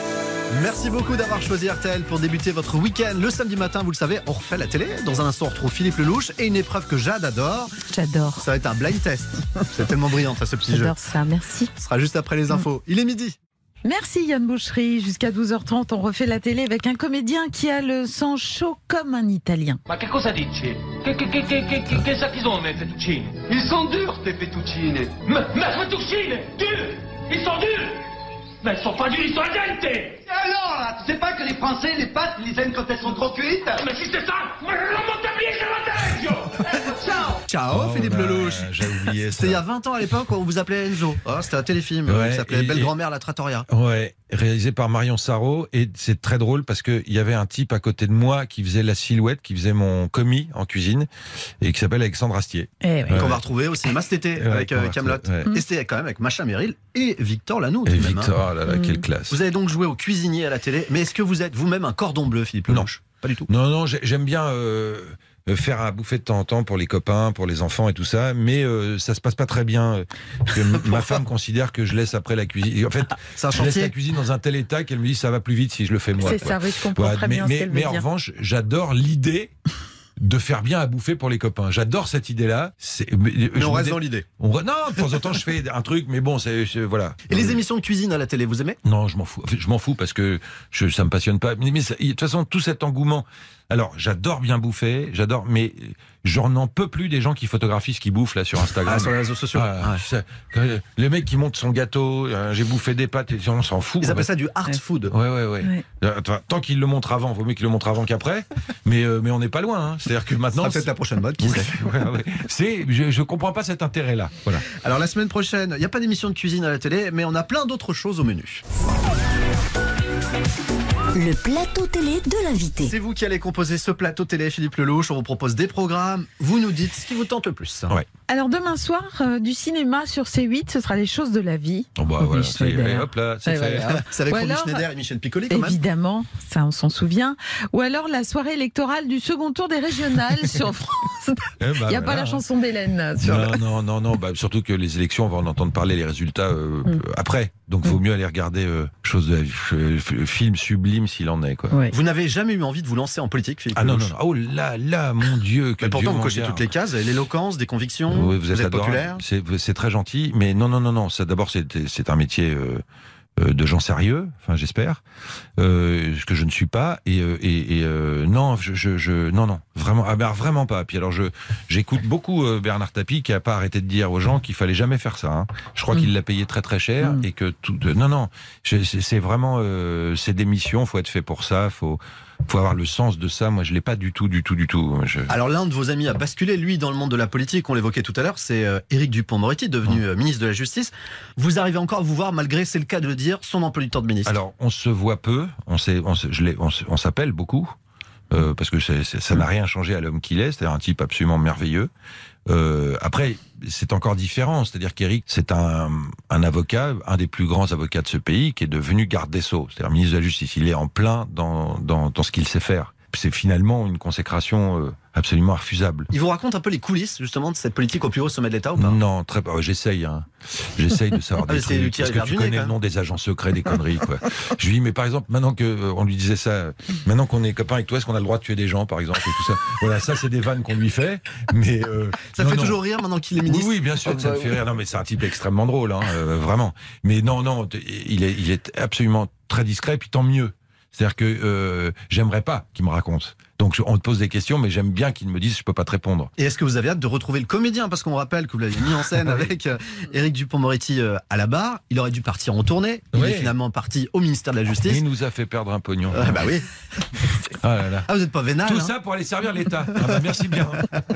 Merci beaucoup d'avoir choisi R T L pour débuter votre week-end. Le samedi matin, vous le savez, on refait la télé. Dans un instant, on retrouve Philippe Lelouch et une épreuve que Jade adore. J'adore. Ça va être un blind test. C'est tellement brillant, ce petit jeu. J'adore ça, merci. Ce sera juste après les infos. Il est midi. Merci Yann Boucherie. Jusqu'à douze heures trente, on refait la télé avec un comédien qui a le sang chaud comme un Italien. Ma che cosa dici? Che, che, che, che, che, che, che sa chi sono i fettuccini? Ils sont durs, tes fettuccine. Ma, ma fettuccine, durs! Ils sont durs! Mais ils sont pas durs, ils sont al dente! Et alors là, tu sais pas que les Français, les pâtes, ils les aiment quand elles sont trop cuites? Mais si c'est ça, ma non montablier, je la Ciao! Ciao, Oh Philippe là, Lelouch. j'ai oublié ça. C'était il y a vingt ans à l'époque où on vous appelait Enzo. Oh, c'était un téléfilm Ouais, qui s'appelait et- Belle et- Grand-mère la Trattoria. Ouais, réalisé par Marion Sarraud, et c'est très drôle parce que il y avait un type à côté de moi qui faisait la silhouette, qui faisait mon commis en cuisine, et qui s'appelle Alexandre Astier. Eh ouais. Qu'on va retrouver au cinéma cet été Ouais, avec qu'on va Camelot. retrouver, ouais. Et c'était quand même avec Macha Merrill et Victor Lanoux. Et tout de même, Victor, hein. oh là là, quelle classe. Vous avez donc joué au cuisinier à la télé, mais est-ce que vous êtes vous-même un cordon bleu, Philippe Lelouch ? Pas du tout. Non, non, j'ai- j'aime bien euh, euh, faire à bouffer de temps en temps pour les copains, pour les enfants et tout ça, mais euh, ça se passe pas très bien. euh, Parce que m- ma femme considère que je laisse après la cuisine. En fait, C'est un je laisse chantier. la cuisine dans un tel état qu'elle me dit ça va plus vite si je le fais moi. C'est quoi. ça, oui, je comprends Voilà, très mais, bien mais, ce qu'elle veut mais dire. en revanche, j'adore l'idée de faire bien à bouffer pour les copains. J'adore cette idée-là. C'est- Mais, Mais je on me reste dé- dans l'idée. on re- Non, de temps en temps, je fais un truc, mais bon, c'est c'est- voilà. Et les émissions de cuisine à la télé, vous aimez ? Non, je m'en fous. Enfin, je m'en fous parce que je, ça me passionne pas. Mais, mais ça- de toute façon, tout cet engouement. Alors, j'adore bien bouffer, j'adore, mais j'en n'en peux plus des gens qui photographient ce qu'ils bouffent là sur Instagram. Ah, sur les réseaux sociaux. Ah, Ouais. ça- que- les mecs qui montent son gâteau, euh, j'ai bouffé des pâtes, et on s'en fout. Ils en appellent fait. ça du art Ouais. food. Ouais, ouais, ouais. Ouais. Euh, enfin, tant qu'ils le montrent avant, vaut mieux qu'ils le montrent avant qu'après. mais, euh, mais on n'est pas loin. Hein. C'est-à-dire que Ce maintenant. sera peut-être c'est- la prochaine mode, qui Oui, sait. ouais, ouais. C'est, je, je comprends pas cet intérêt-là. Voilà. Alors la semaine prochaine, il n'y a pas d'émission de cuisine à la télé, mais on a plein d'autres choses au menu. Le plateau télé de l'invité. C'est vous qui allez composer ce plateau télé, Philippe Lelouch. On vous propose des programmes. Vous nous dites ce qui vous tente le plus. Ouais. Alors demain soir, euh, du cinéma sur C huit, ce sera les choses de la vie. Bon, bah, Romy voilà, c'est- Schneider. allez, hop là, c'est Ouais, fait. voilà. C'est avec Ou Romy alors, Schneider et Michel Piccoli quand même. Évidemment, ça on s'en souvient. Ou alors la soirée électorale du second tour des régionales sur France. Eh ben, Il n'y a pas voilà. la chanson d'Hélène. Sur Non, non, non, non. Bah, surtout que les élections, on va en entendre parler, les résultats euh, Mm. après. Donc, vaut mieux aller regarder euh, chose de la vie, euh, f- film sublime s'il en est, quoi. Ouais. Vous n'avez jamais eu envie de vous lancer en politique, Philippe Ah non, non, Lelouch non. Oh là, là, mon Dieu. Que Mais pourtant, Dieu vous m'en cochez garde. toutes les cases, l'éloquence, des convictions, Oui, vous êtes, adorable. populaire. C'est, c'est très gentil, mais non, non, non, non. Ça, d'abord, c'est, c'est un métier euh, euh, de gens sérieux. Enfin, j'espère. Euh, ce que je ne suis pas. Et, euh, et, et euh, non, je, je, je, non, non, vraiment, ah, ben, vraiment pas. Puis alors, je, j'écoute beaucoup euh, Bernard Tapie qui a pas arrêté de dire aux gens qu'il fallait jamais faire ça. Hein. Je crois Mm. qu'il l'a payé très très cher Mm. et que tout. euh, non, non, je- c'est, c'est vraiment, euh, c'est des missions. Faut être fait pour ça. Faut, faut avoir le sens de ça. Moi, je l'ai pas du tout, du tout, du tout. Je... Alors l'un de vos amis a basculé, lui, dans le monde de la politique, on l'évoquait tout à l'heure, c'est euh, Éric Dupond-Moretti, devenu euh, ministre de la Justice. Vous arrivez encore à vous voir, malgré, c'est le cas de le dire, son emploi du temps de ministre. Alors, on se voit peu, on, sait, on, se- je l'ai- on, se- on s'appelle beaucoup, euh, parce que c'est, c'est, ça n'a rien changé à l'homme qu'il est, c'est-à-dire un type absolument merveilleux. Euh, après, c'est encore différent, c'est-à-dire qu'Éric, c'est un, un avocat, un des plus grands avocats de ce pays, qui est devenu garde des Sceaux, c'est-à-dire ministre de la Justice. Il est en plein dans, dans, dans ce qu'il sait faire. C'est finalement une consécration euh, absolument refusable. Il vous raconte un peu les coulisses, justement, de cette politique au plus haut sommet de l'État ou pas? Non, très pas. J'essaye, hein. J'essaye de savoir ah, des trucs, trucs, parce que tu connais le nom des agents secrets, des conneries, quoi. Je lui dis, mais par exemple, maintenant que euh, on lui disait ça, maintenant qu'on est copains avec toi, est-ce qu'on a le droit de tuer des gens, par exemple, et tout ça. Voilà, ça, c'est des vannes qu'on lui fait, mais euh, ça non, fait non. toujours rire maintenant qu'il est ministre. Oui, oui, bien sûr que ça me fait rire. Non, mais c'est un type extrêmement drôle, hein, euh, vraiment. Mais non, non, il est, il est absolument très discret, puis tant mieux. C'est-à-dire que euh, j'aimerais pas qu'il me raconte. Donc on te pose des questions, mais j'aime bien qu'il me dise je peux pas te répondre. Et est-ce que vous avez hâte de retrouver le comédien? Parce qu'on rappelle que vous l'avez mis en scène avec euh, Éric Dupond-Moretti euh, à la barre. Il aurait dû partir en tournée. Il oui. est finalement parti au ministère de la Justice. Il nous a fait perdre un pognon. Euh, bah oui. Ah, là, là. Ah, vous n'êtes pas vénal. Tout hein. ça pour aller servir l'État. Ah bah, merci bien.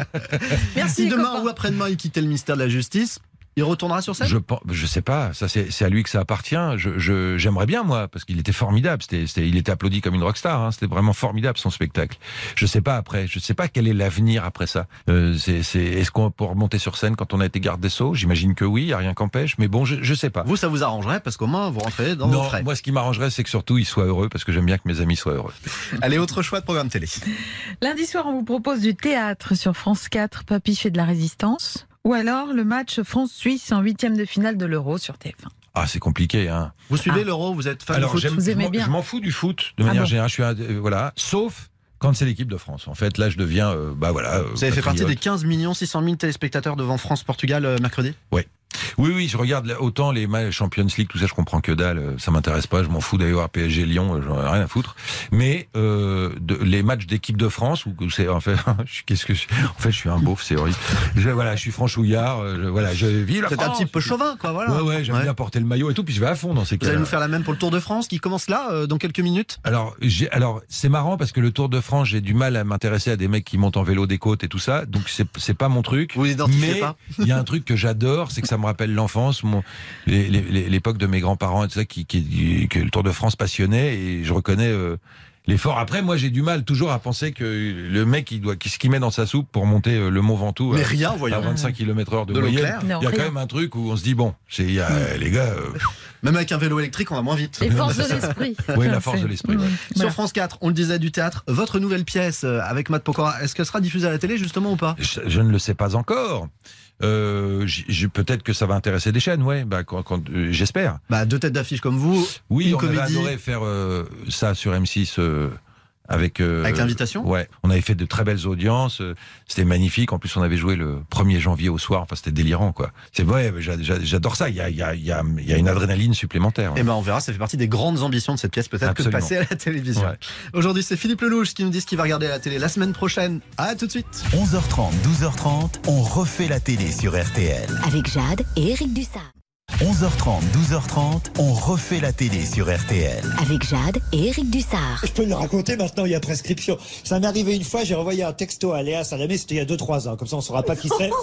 Merci. Si demain ou après-demain il quittait le ministère de la Justice, il retournera sur scène? Je je sais pas, ça c'est, c'est à lui que ça appartient. Je, je j'aimerais bien moi, parce qu'il était formidable. C'était, c'était, il était applaudi comme une rockstar. Hein, c'était vraiment formidable son spectacle. Je sais pas après, je sais pas quel est l'avenir après ça. Euh, c'est, c'est, est-ce qu'on peut remonter sur scène quand on a été garde des Sceaux? J'imagine que oui, y a rien qu'empêche. Mais bon, je, je sais pas. Vous, ça vous arrangerait parce qu'au moins vous rentrez dans non, vos frais. Moi, ce qui m'arrangerait, c'est que surtout il soit heureux, parce que j'aime bien que mes amis soient heureux. Allez, autre choix de programme télé. Lundi soir, on vous propose du théâtre sur France quatre. Papy fait de la résistance. Ou alors le match France-Suisse en huitième de finale de l'Euro sur T F un. Ah, c'est compliqué, hein. Vous suivez Ah. l'Euro, vous êtes fan Alors, de foot? j'aime, Vous je, aimez m'en, bien. je m'en fous du foot de Ah manière bon générale. Je suis un, euh, voilà, sauf quand c'est l'équipe de France. En fait, là, je deviens, euh, bah voilà. Euh, Vous avez fait partie patriote. des quinze millions six cent mille téléspectateurs devant France-Portugal euh, mercredi? Ouais. Oui, oui, je regarde là, autant les matchs Champions League, tout ça, je comprends que dalle, euh, ça m'intéresse pas, je m'en fous d'ailleurs, P S G Lyon, euh, j'en ai rien à foutre. Mais euh, de, les matchs d'équipe de France, où, où c'est en fait, je, qu'est-ce que je, en fait, je suis un beauf, c'est horrible. Je, voilà, je suis franchouillard, euh, je, voilà, je vis la Vous êtes France. un petit peu chauvin, quoi, voilà. Ouais, ouais, j'aime Ouais. bien porter le maillot et tout, puis je vais à fond dans ces Vous cas-là. allez nous faire la même pour le Tour de France qui commence là, euh, dans quelques minutes? Alors, j'ai, alors, c'est marrant parce que le Tour de France, j'ai du mal à m'intéresser à des mecs qui montent en vélo des côtes et tout ça, donc c'est, c'est pas mon truc. Vous l'identifiez mais pas? il y a un truc que j'adore, c'est que ça me rappelle l'enfance, mon, les, les, l'époque de mes grands-parents et tout ça, qui, qui, que le Tour de France passionnait, et je reconnais euh, l'effort. Après, moi, j'ai du mal toujours à penser que le mec, il doit, ce qu'il met dans sa soupe pour monter euh, le Mont Ventoux Mais à, rien, voyons. à vingt-cinq kilomètres heure de, De l'eau moyenne, claire. il y a Non, quand rien. même un truc où on se dit bon, c'est, il y a, euh, les gars. Euh, Même avec un vélo électrique, on va moins vite. Les forces de l'esprit. Oui, la force de l'esprit. Mmh. Ouais. Sur Voilà. France quatre, on le disait, du théâtre, votre nouvelle pièce euh, avec Matt Pokora, est-ce qu'elle sera diffusée à la télé justement ou pas? Je, je ne le sais pas encore. Euh, j- j- peut-être que ça va intéresser des chaînes, ouais. Bah, quand, quand, euh, j'espère. Bah, deux têtes d'affiche comme vous, Oui, une on comédie. avait adoré faire euh, ça sur M six euh, avec. euh, Avec l'invitation? Ouais. On avait fait de très belles audiences. euh, C'était magnifique. En plus, on avait joué le premier janvier au soir. Enfin, c'était délirant, quoi. C'est vrai. j'a- j'a- J'adore ça. Il y a, il y a, il y a, il y a une adrénaline supplémentaire. Eh ben, on verra, ça fait partie des grandes ambitions de cette pièce, peut-être, que de Absolument. passer à la télévision. Ouais. Aujourd'hui, c'est Philippe Lelouch qui nous dit ce qu'il va regarder à la télé la semaine prochaine. À tout de suite. onze heures trente, douze heures trente, on refait la télé sur R T L. Avec Jade et Éric Dussard. onze heures trente, douze heures trente, on refait la télé sur R T L. Avec Jade et Éric Dussard. Je peux le raconter maintenant, il y a prescription. Ça m'est arrivé une fois, j'ai envoyé un texto à Léa Salamé, c'était il y a deux trois ans, comme ça on saura pas qui c'est.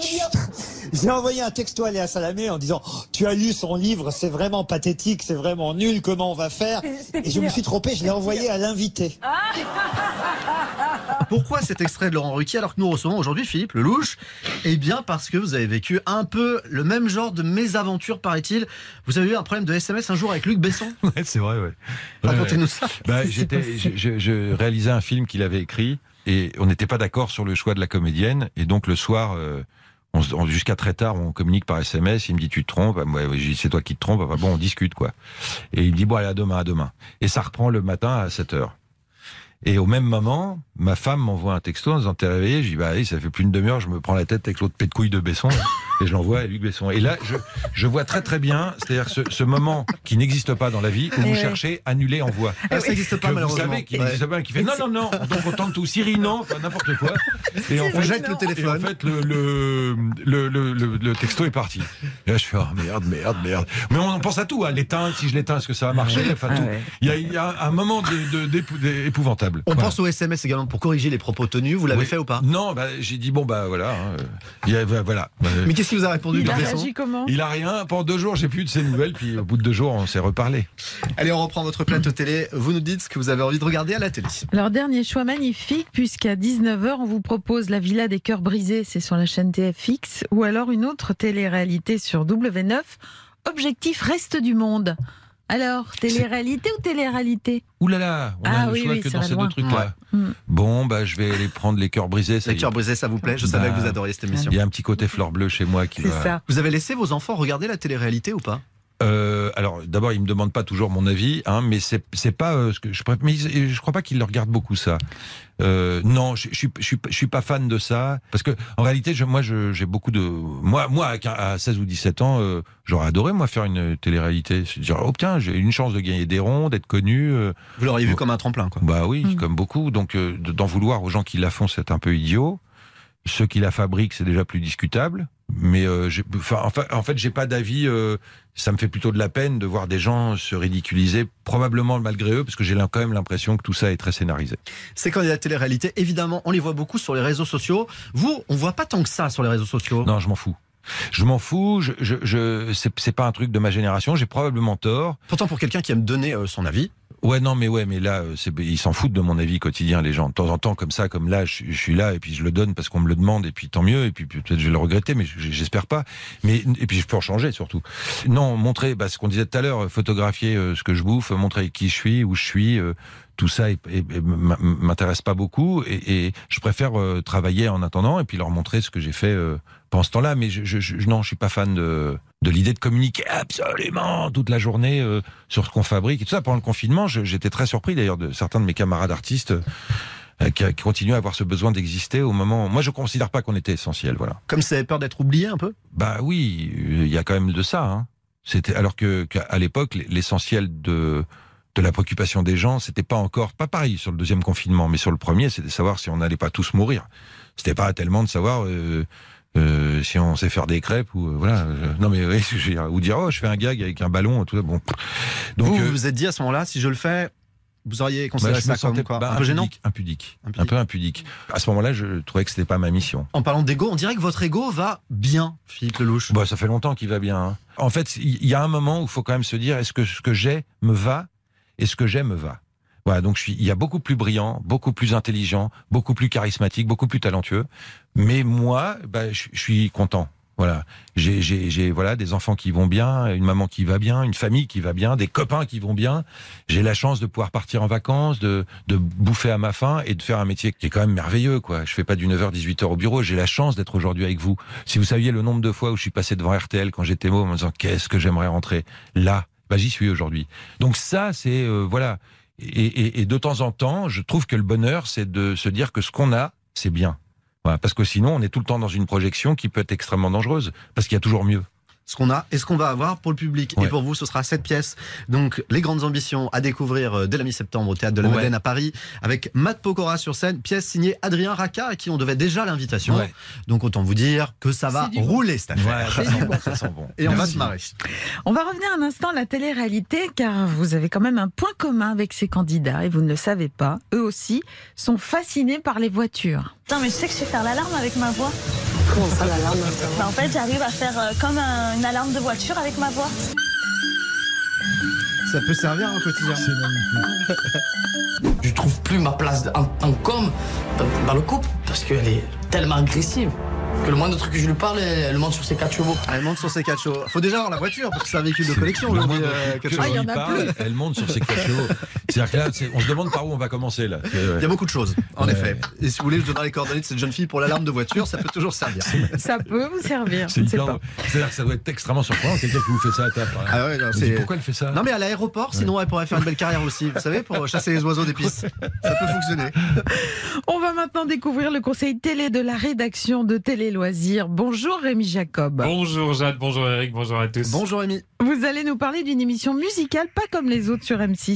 J'ai envoyé un texto à Léa Salamé en disant oh, tu as lu son livre, c'est vraiment pathétique, c'est vraiment nul, comment on va faire? Et je me suis trompé, je l'ai envoyé à l'invité. Pourquoi cet extrait de Laurent Ruquier alors que nous recevons aujourd'hui Philippe Lelouch? Eh bien parce que vous avez vécu un peu le même genre de mésaventure, paraît-il. Vous avez eu un problème de S M S un jour avec Luc Besson? Ouais, c'est vrai, ouais. Racontez-nous Ouais, ça. Bah, j'étais, je, je, je réalisais un film qu'il avait écrit et on n'était pas d'accord sur le choix de la comédienne. Et donc le soir, euh, on, se- on- jusqu'à très tard, on communique par S M S. Il me dit tu te trompes. Bah, moi, je dis c'est toi qui te trompes. Enfin, bon, on discute quoi. Et il me dit bon allez à demain, à demain. Et ça reprend le matin à sept heures. Et au même moment, ma femme m'envoie un texto en disant t'es réveillé? Je dis bah allez, ça fait plus d'une demi-heure, je me prends la tête avec l'autre pet de couille de Besson et je l'envoie à Luc Besson. Et là, je, je vois très très bien, c'est-à-dire ce, ce moment qui n'existe pas dans la vie où vous ouais. cherchez annuler envoi. Ah, ça n'existe pas Que vous malheureusement. savez qu'il Ouais. n'existe pas, qui fait non non non, donc on tente tout, Siri non, enfin n'importe quoi. Et en On fait, jette le et en téléphone. fait le le, le, le, le, le texto est parti. Et là je fais oh, merde merde merde. Mais on pense à tout, à l'éteindre, si je l'éteins, est-ce que ça va marcher? Enfin tout. ouais. Il y a, il y a un moment de, de, d'épou- d'épouvantable. On Voilà. pense au S M S également pour corriger les propos tenus. Vous l'avez Oui. fait ou pas? Non, bah, j'ai dit bon bah voilà. hein, euh, il y a- bah, voilà. Euh, Mais qu'est-ce qu'il vous a répondu, Il a Besson réagi comment? Il a rien. Pendant deux jours, j'ai plus de ses nouvelles. Puis au bout de deux jours, on s'est reparlé. Allez, on reprend votre plateau télé. Vous nous dites ce que vous avez envie de regarder à la télé. Leur dernier choix magnifique, puisqu'à dix-neuf heures, on vous propose La Villa des Cœurs Brisés, c'est sur la chaîne T F X, ou alors une autre télé-réalité sur W neuf, Objectif Reste du Monde. Alors, télé-réalité ou télé-réalité? Ouh là là, on Ah a le oui, choix oui, que ça dans va ces loin. deux trucs-là. Ouais. Mm. Bon, bah, je vais aller prendre les cœurs brisés. Ça Les y est. cœurs brisés, ça vous plaît? Je Bah, savais que vous adoriez cette émission. Il y a un petit côté fleur bleue chez moi qui C'est va. ça. Vous avez laissé vos enfants regarder la télé-réalité ou pas? Euh, alors, d'abord, ils me demandent pas toujours mon avis, hein, mais c'est c'est pas euh, ce que je préfère. Mais ils- je crois pas qu'ils le regardent beaucoup ça. Euh, non, je, je suis je suis je suis pas fan de ça parce que en réalité, je, moi, je- j'ai beaucoup de moi moi à quinze à seize ou dix-sept ans, euh, j'aurais adoré moi faire une télé-réalité. Se dire oh putain, j'ai une chance de gagner des ronds, d'être connu. euh, Vous l'auriez vu comme un tremplin, quoi. Bah oui, comme beaucoup. Donc euh, de- d'en vouloir aux gens qui la font, c'est un peu idiot. Ceux qui la fabriquent, c'est déjà plus discutable. Mais euh, j'ai- enfin, en fait, en fait, j'ai pas d'avis. euh, ça me fait plutôt de la peine de voir des gens se ridiculiser, probablement malgré eux, parce que j'ai quand même l'impression que tout ça est très scénarisé. Ces candidats de télé-réalité, évidemment, on les voit beaucoup sur les réseaux sociaux. Vous, on voit pas tant que ça sur les réseaux sociaux. Non, je m'en fous. Je m'en fous. Je, je, je c'est, c'est pas un truc de ma génération. J'ai probablement tort. Pourtant, pour quelqu'un qui aime donner euh, son avis. Ouais, non, mais ouais, mais là, euh, c'est, ils s'en foutent de mon avis quotidien, les gens. De temps en temps, comme ça, comme là, je, je suis là et puis je le donne parce qu'on me le demande et puis tant mieux. Et puis peut-être je vais le regretter, mais j- j'espère pas. Mais et puis je peux en changer surtout. Non, montrer, bah, ce qu'on disait tout à l'heure, photographier euh, ce que je bouffe, montrer qui je suis, où je suis. euh, tout ça est- est- est- m- m'intéresse pas beaucoup et, et je préfère euh, travailler en attendant et puis leur montrer ce que j'ai fait euh, pendant ce temps-là. Mais je, je, je, non, je suis pas fan de, de l'idée de communiquer absolument toute la journée euh, sur ce qu'on fabrique et tout ça. Pendant le confinement, je- j'étais très surpris d'ailleurs de certains de mes camarades artistes euh, qui, qui continuent à avoir ce besoin d'exister au moment. Moi, je considère pas qu'on était essentiel. Voilà. Comme ça avait peur d'être oublié un peu. Bah oui, il y a quand même de ça. Hein. C'était alors que qu'à l'époque, l'essentiel de de la préoccupation des gens, c'était pas encore pas pareil sur le deuxième confinement, mais sur le premier, c'était de savoir si on n'allait pas tous mourir. C'était pas tellement de savoir euh, euh, si on sait faire des crêpes ou euh, voilà. euh, non mais oui, je veux dire, ou dire oh je fais un gag avec un ballon, tout ça. Bon. Donc vous, euh, vous vous êtes dit à ce moment-là, si je le fais, vous auriez bah, considéré je me ça comme sentais quoi, bah, un peu gênant. impudique, impudique, un peu impudique. À ce moment-là, je trouvais que c'était pas ma mission. En parlant d'ego, on dirait que votre ego va bien, Philippe Lelouch. Bah, ça fait longtemps qu'il va bien. Hein. En fait, il y a un moment où il faut quand même se dire est-ce que ce que j'ai me va et ce que j'ai me va. Voilà, donc je suis, il y a beaucoup plus brillant, beaucoup plus intelligent, beaucoup plus charismatique, beaucoup plus talentueux. Mais moi, bah, je, je suis content. Voilà, j'ai, j'ai, j'ai voilà des enfants qui vont bien, une maman qui va bien, une famille qui va bien, des copains qui vont bien. J'ai la chance de pouvoir partir en vacances, de, de bouffer à ma faim et de faire un métier qui est quand même merveilleux, quoi. Je fais pas du neuf heures à dix-huit heures au bureau. J'ai la chance d'être aujourd'hui avec vous. Si vous saviez le nombre de fois où je suis passé devant R T L quand j'étais môme en me disant qu'est-ce que j'aimerais rentrer là, bah j'y suis aujourd'hui. Donc ça, c'est euh, voilà. Et, et, et de temps en temps, je trouve que le bonheur, c'est de se dire que ce qu'on a, c'est bien. Voilà, parce que sinon, on est tout le temps dans une projection qui peut être extrêmement dangereuse, parce qu'il y a toujours mieux. Ce qu'on a et ce qu'on va avoir pour le public. Ouais. Et pour vous, ce sera cette pièce. Donc, Les Grandes Ambitions à découvrir euh, dès la mi-septembre au Théâtre de la Ouais. Madeleine à Paris, avec Matt Pokora sur scène, pièce signée Adrien Racca, à qui on devait déjà l'invitation. Ouais. Donc, autant vous dire que ça va C'est du bon. rouler cette affaire. Ouais, ça, sent bon, ça sent bon. Et on va Merci. se marrer. On va revenir un instant à la télé-réalité, car vous avez quand même un point commun avec ces candidats, et vous ne le savez pas. Eux aussi sont fascinés par les voitures. Putain, mais tu sais que je sais faire l'alarme avec ma voix. Comment ça, l'alarme? Bah, en fait, j'arrive à faire euh, comme un- une alarme de voiture avec ma voix. Ça peut servir au quotidien. Je trouve plus ma place en, en com dans, dans le couple parce qu'elle est tellement agressive que le moindre truc que je lui parle, elle, elle monte sur ses quatre chevaux. Elle monte sur ses quatre chevaux. Faut déjà avoir la voiture parce que c'est un véhicule de collection Le aujourd'hui. moindre euh, que quatre je chevaux. lui parle, elle monte sur ses quatre chevaux. C'est-à-dire que là, c'est- on se demande par où on va commencer là. Il y a beaucoup de choses, en Ouais. effet. Et si vous voulez, je donnerai les coordonnées de cette jeune fille pour l'alarme de voiture, ça peut toujours servir. Ça peut vous servir. C'est je ne sais hyper- pas. C'est-à-dire que ça doit être extrêmement surprenant, quelqu'un qui vous fait ça à table. par exemple. Ah ouais, non, On se c'est- dit, pourquoi elle fait ça? Non mais à l'aéroport, sinon elle pourrait faire une belle carrière aussi, vous savez, pour chasser les oiseaux des pistes. Ça peut fonctionner. On va maintenant découvrir le conseil télé de la rédaction de Télé Loisirs. Bonjour Rémi Jacob. Bonjour Jade, bonjour Eric, bonjour à tous. Bonjour Rémi. Vous allez nous parler d'une émission musicale pas comme les autres sur M six.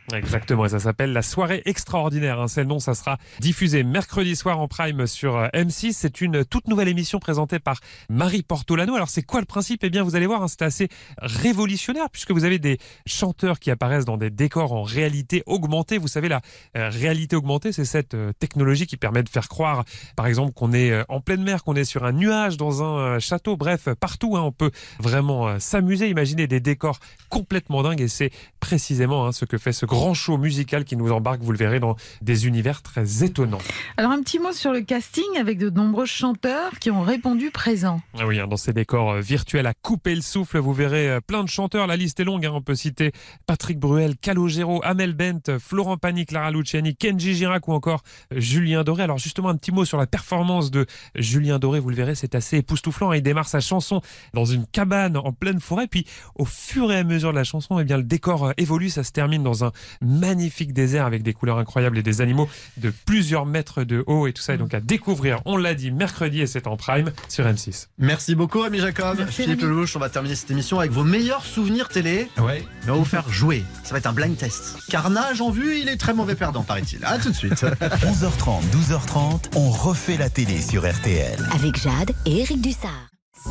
Exactement, et ça s'appelle La Soirée Extraordinaire. Hein. C'est le nom, ça sera diffusé mercredi soir en prime sur M six. C'est une toute nouvelle émission présentée par Marie Portolano. Alors c'est quoi le principe ? Eh bien vous allez voir, hein, c'est assez révolutionnaire puisque vous avez des chanteurs qui apparaissent dans des décors en réalité augmentée. Vous savez, la euh, réalité augmentée, c'est cette euh, technologie qui permet de faire croire, par exemple, qu'on est euh, en pleine mer, qu'on est sur un nuage, dans un euh, château. Bref, partout, hein, on peut vraiment euh, s'amuser, imaginer des décors complètement dingues et c'est précisément hein, ce que fait ce grand show musical qui nous embarque, vous le verrez, dans des univers très étonnants. Alors un petit mot sur le casting avec de nombreux chanteurs qui ont répondu présents. Ah oui, hein, dans ces décors euh, virtuels à couper le souffle, vous verrez euh, plein de chanteurs. La liste est longue, hein, on peut citer Patrick Bruel, Calogero, Amel Bent, Florent Pagny, Clara Luciani, Kenji Girac ou encore euh, Julien Doré. Alors justement, un petit mot sur la performance de Julien Doré, vous le verrez, c'est assez époustouflant. Il démarre sa chanson dans une cabane en pleine forêt, puis au fur et à mesure de la chanson, eh bien, le décor euh, évolue, ça se termine dans un magnifique désert avec des couleurs incroyables et des animaux de plusieurs mètres de haut et tout ça. Et donc à découvrir, on l'a dit, mercredi et c'est en prime sur M six. Merci beaucoup Rémi Jacob. Merci, Philippe Rémi. Lelouch, on va terminer cette émission avec vos meilleurs souvenirs télé. Ouais. Mais on va vous faire jouer. Ça va être un blind test. Carnage en vue, il est très mauvais perdant, paraît-il. À tout de suite. onze heures trente, douze heures trente, on refait la télé sur R T L. Avec Jade et Éric Dussard.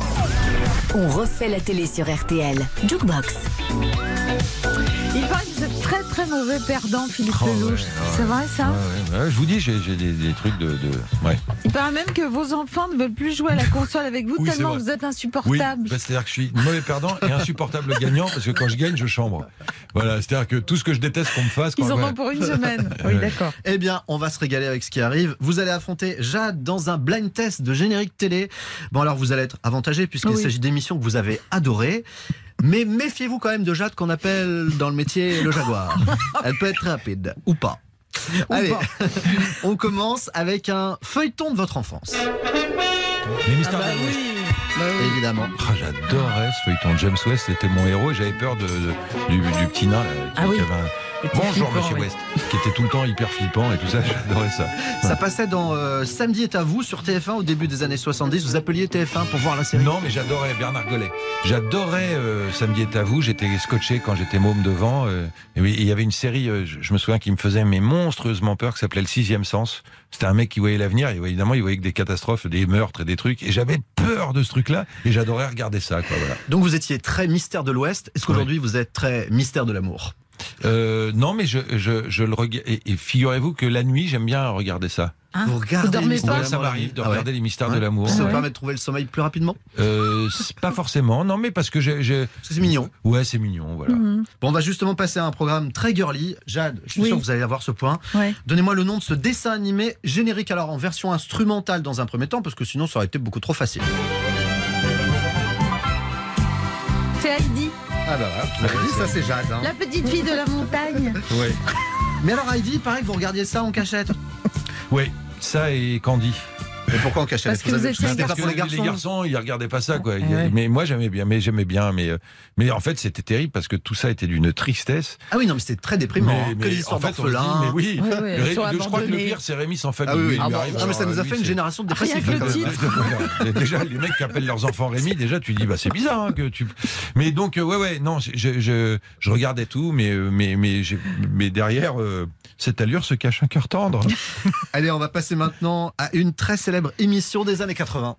On refait la télé sur R T L. Jukebox. Il paraît que vous êtes très très mauvais perdant, Philippe Oh, Lelouch. ouais, ouais, C'est vrai ça Ouais, ouais, ouais, je vous dis, j'ai j'ai des, des trucs de, de... Ouais. Il paraît même que vos enfants ne veulent plus jouer à la console avec vous Oui, c'est tellement vrai. vous êtes Oui, insupportable. bah, c'est-à-dire que je suis mauvais perdant et insupportable gagnant parce que quand je gagne, je chambre. Voilà, c'est-à-dire que tout ce que je déteste qu'on me fasse... Quand Ils en ouais. ont pour une semaine. Oui, d'accord. Eh bien, on va se régaler avec ce qui arrive. Vous allez affronter Jade dans un blind test de générique télé. Bon, alors vous allez être avantagé puisqu'il Oui. s'agit d'émissions que vous avez adorées. Mais méfiez-vous quand même de Jade qu'on appelle dans le métier le jaguar. Elle peut être rapide ou pas. Ou Allez, pas. on commence avec un feuilleton de votre enfance. Les mystères Ah bah de l'Ouest. oui. Évidemment. Ah, j'adorais ce feuilleton. James West, c'était mon héros et j'avais peur de, de- du, du petit nain là, qui, Ah oui. qui avait un... C'était Bonjour flippant, Monsieur oui. West, qui était tout le temps hyper flippant et tout ça, j'adorais ça. Ça passait dans euh, Samedi est à vous sur T F un au début des années soixante-dix. Vous appeliez T F un pour voir la série. Non, mais j'adorais Bernard Gollet. J'adorais euh, Samedi est à vous. J'étais scotché quand j'étais môme devant. Euh, et oui, il y avait une série, euh, je, je me souviens, qui me faisait mais monstrueusement peur, qui s'appelait Le Sixième Sens. C'était un mec qui voyait l'avenir. Et évidemment, il voyait que des catastrophes, des meurtres et des trucs. Et j'avais peur de ce truc-là. Et j'adorais regarder ça, quoi. Voilà. Donc vous étiez très mystère de l'Ouest. Est-ce qu'aujourd'hui vous êtes très mystère de l'amour ? Euh, non, mais je, je, je le regarde. Et, et figurez-vous que la nuit, j'aime bien regarder ça. Hein Vous regardez Vous dormez les mystères pas de Ça l'amour, m'arrive de ah ouais. regarder les mystères Ouais. de l'amour. Ça vous Ouais. permet de trouver le sommeil plus rapidement ? Euh, c'est pas forcément. Non, mais parce que j'ai. j'ai- C'est mignon. Ouais, c'est mignon. Voilà. Mhm. Bon, on va justement passer à un programme très girly. Jade, je suis Oui. sûr que vous allez avoir ce point. Ouais. Donnez-moi le nom de ce dessin animé générique, alors en version instrumentale dans un premier temps, parce que sinon ça aurait été beaucoup trop facile. C'est Heidi, Ah bah voilà, Heidi, ça c'est Jade. hein. la petite fille de la montagne. Ouais. Mais alors Heidi, il paraît que vous regardiez ça en cachette. Ouais. Ça et Candy. Mais pourquoi en cachette? Parce que Vous vous avez- étiez un c'était pas Parce pour que les garçons. les garçons, ils regardaient pas ça, quoi. Il y a- Ouais. Mais moi, j'aimais bien. Mais j'aimais bien. Mais euh, mais en fait, c'était terrible parce que tout ça était d'une tristesse. Ah oui, non, mais c'était très déprimant. Mais, hein. mais Que des histoires en fait, on se dit, d'orphelins. mais oui. Ouais, ouais, Ré- ils sont je crois que le abandonnés. pire, c'est Rémi sans famille. Ah oui, oui. Lui, il Ah lui bon, arrive, ah, mais ça alors, nous a lui, fait une c'est- génération de Rien dépressifs. que le quand même. titre. Voilà. Déjà, les mecs qui appellent leurs enfants Rémi, déjà, tu dis, bah, c'est bizarre, hein, que tu. Mais donc, euh, ouais, ouais, non, je, je, je regardais tout, mais, euh, mais, mais, j'ai- mais derrière euh, cette allure se cache un cœur tendre. Allez, on va passer maintenant à une très célèbre émission des années quatre-vingts.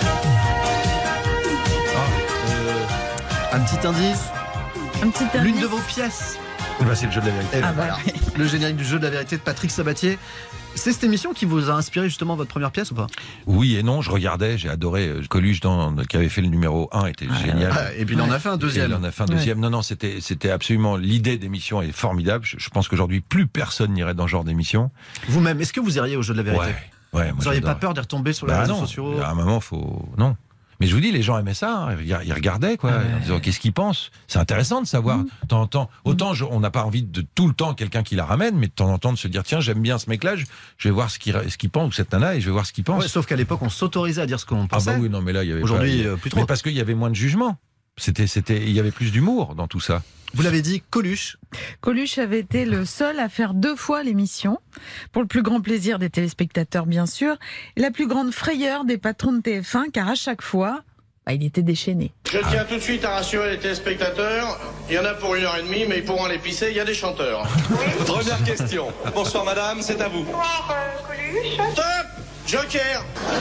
Un petit indice, Un petit l'une indice. de vos pièces. Eh ben, c'est le jeu de la vérité. Et ben Ah bah voilà, oui. le générique du jeu de la vérité de Patrick Sabatier. C'est cette émission qui vous a inspiré justement votre première pièce ou pas? Oui et non, je regardais, j'ai adoré euh, Coluche dans, qui avait fait le numéro un, était génial. Ah, et puis il en a fait un deuxième. Et il en a fait un deuxième. Non, non, c'était, c'était absolument, l'idée d'émission est formidable. Je, je pense qu'aujourd'hui, plus personne n'irait dans ce genre d'émission. Vous-même, est-ce que vous iriez au jeu de la vérité? Ouais, ouais, moi, Vous n'auriez pas j'adore. peur d'y retomber sur les Bah réseaux non, sociaux? à un moment, faut, non. Mais je vous dis, les gens aimaient ça, hein. ils ils regardaient, quoi, en disant qu'est-ce qu'ils pensent. C'est intéressant de savoir, de temps en temps. Autant je- on n'a pas envie de tout le temps quelqu'un qui la ramène, mais de temps en temps de se dire, tiens, j'aime bien ce mec-là, je, je vais voir ce qu'il ce qu'il pense, ou cette nana, et je vais voir ce qu'il pense. Ouais, sauf qu'à l'époque, on s'autorisait à dire ce qu'on Ah pensait. bah oui, non, mais là, il y avait Aujourd'hui, pas, euh, plus trop. Mais parce qu'il y avait moins de jugement. C'était, c'était, il y avait plus d'humour dans tout ça. Vous l'avez dit, Coluche. Coluche avait été le seul à faire deux fois l'émission, pour le plus grand plaisir des téléspectateurs bien sûr, et la plus grande frayeur des patrons de T F un, car à chaque fois, bah, il était déchaîné. Je tiens tout de suite à rassurer les téléspectateurs. Il y en a pour une heure et demie, mais ils pourront aller pisser. Il y a des chanteurs. Première question. Bonsoir madame, c'est à vous. Bonsoir, euh, Coluche. Stop. Joker.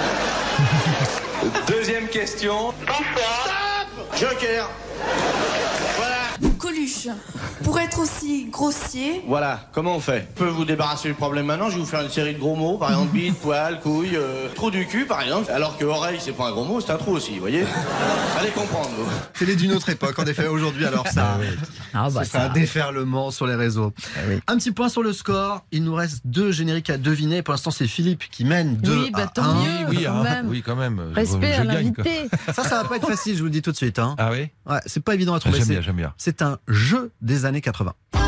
Deuxième question. Bonsoir. Stop. Joker. Voilà. Coluche, pour être aussi grossier... Voilà, comment on fait? Je peux vous débarrasser du problème maintenant, je vais vous faire une série de gros mots, par exemple bite, poil, couille, euh, trou du cul par exemple, alors que oreille c'est pas un gros mot, c'est un trou aussi, vous voyez? Allez comprendre vous. Télé d'une autre époque, en effet, aujourd'hui alors ça, Ah bah, c'est ça- un déferlement sur les réseaux. Un petit point sur le score, il nous reste deux génériques à deviner, pour l'instant c'est Philippe qui mène deux Oui, bah, à tant un. mieux, Oui, quand hein, même. oui, quand même. Respect Je à gagne, quoi. l'invité. Ça, ça va pas être facile, je vous le dis tout de suite. Hein. Ah oui Ouais, c'est pas évident à trouver. J'aime c'est- bien, j'aime bien. C'est un jeu des années quatre-vingts. Oh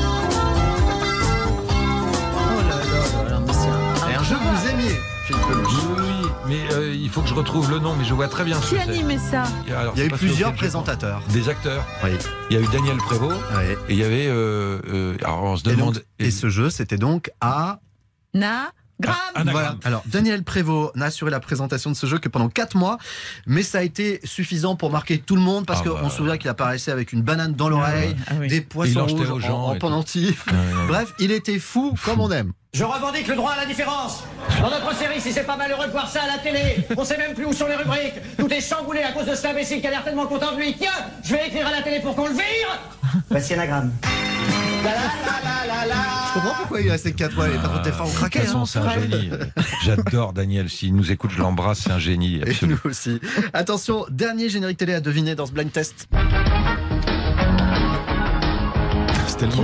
là là là là, mais c'est Et un jeu que vous aimiez, Philippe Lelouch. Oui, oui, mais euh, il faut que je retrouve le nom, mais je vois très bien ce Qui que c'est. animait ça? Et alors, Il y a c'est eu pas plusieurs celui auquel je pense. présentateurs. Des acteurs. Oui. Il y a eu Daniel Prévost. Oui. Et il y avait. Euh, euh, alors on se Et, demande. donc- et ce jeu, c'était donc à... Na Gram. Anagramme. Voilà. Alors, Daniel Prévost n'a assuré la présentation de ce jeu que pendant quatre mois, mais ça a été suffisant pour marquer tout le monde parce Ah qu'on bah. se souvient qu'il apparaissait avec une banane dans l'oreille, Ah oui. des poissons en jetait rouges aux gens en, en et tout. pendentif. Ouais, ouais. Bref, il était fou, comme on aime. Je revendique le droit à la différence. Dans notre série, si c'est pas malheureux de voir ça à la télé, on sait même plus où sont les rubriques. Tout est chamboulé à cause de cet imbécile qui a l'air tellement content de lui. Tiens, je vais écrire à la télé pour qu'on le vire. Voici anagramme. La la la la la la. Je comprends pourquoi il a ces quatre mois, il est pas trop T F un au De craquet. toute façon, c'est un génie. J'adore Daniel. S'il nous écoute, je l'embrasse. C'est un génie. Et Absolument. nous aussi. Attention, dernier générique télé à deviner dans ce blind test. C'est tellement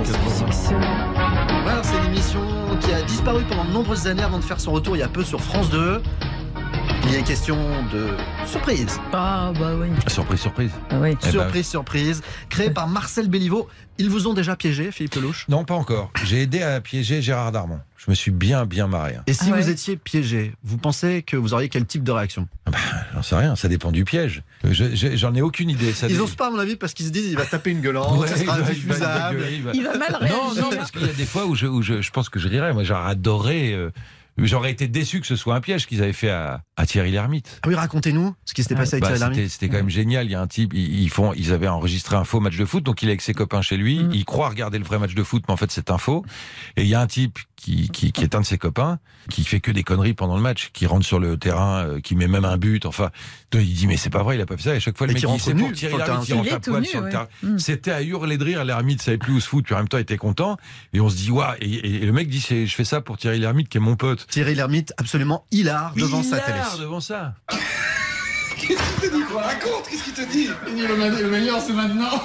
Ouais, alors c'est une émission qui a disparu pendant de nombreuses années avant de faire son retour il y a peu sur France deux. Il y a une question de surprise. Ah bah oui. Surprise, surprise. Ah oui. Eh ben, Surprise, surprise. Créée par Marcel Béliveau. Ils vous ont déjà piégé, Philippe Lelouch? Non, pas encore. J'ai aidé à piéger Gérard Darmon. Je me suis bien, bien marré. hein. Et si Ah ouais. vous étiez piégé, vous pensez que vous auriez quel type de réaction? J'en sais rien, ça dépend du piège. Je- je- J'en ai aucune idée. Ça Ils dé- n'osent pas, à mon avis, parce qu'ils se disent il va taper une gueulante, Ouais, ça il sera va- il va- diffusable. il va gueuler, il va- Il va mal Non, réagir. non, parce qu'il y a des fois où je, où je, je pense que je rirais. Moi, j'aurais adoré. euh, J'aurais été déçu que ce soit un piège qu'ils avaient fait à, à Thierry Lhermitte. Ah oui, racontez-nous ce qui s'était passé avec Bah, Thierry c'était, Lhermitte. c'était quand même génial. Il y a un type, ils, ils font, ils avaient enregistré un faux match de foot, donc il est avec ses copains chez lui. Mm. Il croit regarder le vrai match de foot, mais en fait c'est un faux. Et il y a un type qui, qui, qui est un de ses copains, qui fait que des conneries pendant le match, qui rentre sur le terrain, euh, qui met même un but. Enfin, donc, il dit mais c'est pas vrai, il a pas fait ça. Et à chaque fois le Et mec qui dit rentre c'est nu pour Thierry sur le Lhermitte, il terrain. rentre Il à est tout poil nu, sur le ouais. terrain. Mm. C'était à hurler de rire. Lhermitte savait plus où se foutre, puis en même temps il était content. Et on se dit waouh. Et, et- et le mec dit c'est, je fais ça pour Thierry Lhermitte qui est mon pote. Thierry Lhermitte, absolument hilar devant sa télé. Hilar devant ça. Qu'est-ce qu'il te dit quoi? Raconte, qu'est-ce qu'il te dit? Il dit le meilleur c'est maintenant.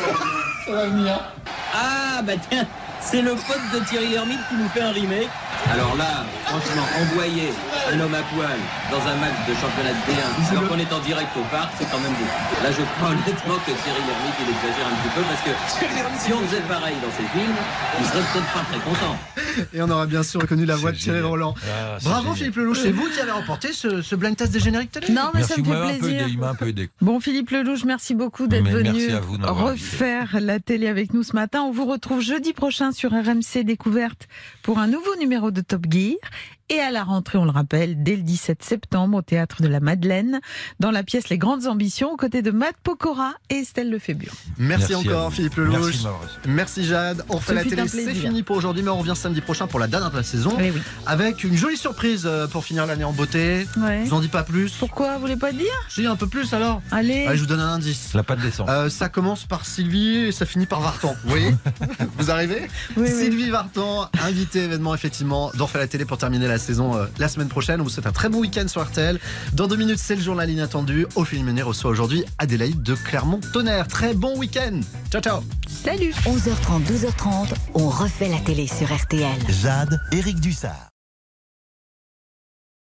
Ça va venir. Ah bah tiens, c'est le pote de Thierry Lhermitte qui nous fait un remake. Alors là, franchement, envoyer un homme à poil dans un match de championnat de D un alors qu'on est en direct au parc, c'est quand même beaucoup. Là, je crois honnêtement que Thierry Lhermitte, il exagère un petit peu parce que si on faisait pareil dans ses films, il serait peut-être pas très content. Et on aura bien sûr reconnu la voix de Thierry Roland. Ah, c'est Bravo génial. Philippe Lelouch, c'est vous qui avez remporté ce, ce blind test des génériques télé. Non, mais Merci, ça me vous fait m'avez un peu plaisir. aidé, il m'a un peu aidé. Bon, Philippe Lelouch, merci beaucoup d'être Mais venu merci à vous de m'avoir refaire la télé avec nous ce matin. On vous retrouve jeudi prochain sur R M C Découverte pour un nouveau numéro de Top Gear. Et à la rentrée, on le rappelle, dès le dix-sept septembre au Théâtre de la Madeleine, dans la pièce Les Grandes Ambitions, aux côtés de Matt Pokora et Estelle Lefébure. Merci, Merci à encore vous. Philippe Merci Lelouch. de m'avoir reçu. Merci Jade. On refait Ce la fut télé, un c'est plaisir. fini pour aujourd'hui, mais on revient samedi prochain pour la dernière de la saison. Eh oui. Avec une jolie surprise euh, pour finir l'année en beauté. Ouais. Je vous en dis pas plus. Pourquoi? Vous voulez pas dire? Si, un peu plus alors. Allez. Allez, je vous donne un indice. La patte descend. Euh, ça commence par Sylvie et ça finit par Vartan. Vous voyez? Vous arrivez? Oui, oui. Sylvie Vartan, invité événement effectivement d'On refait la télé pour terminer la saison euh, la semaine prochaine. On vous souhaite un très bon week-end sur R T L. Dans deux minutes, c'est le journal inattendu. Au film Mené reçoit aujourd'hui Adélaïde de Clermont-Tonnerre. Très bon week-end. Ciao, ciao. Salut. onze heures trente, douze heures trente, on refait la télé sur R T L. Jade, Éric Dussard.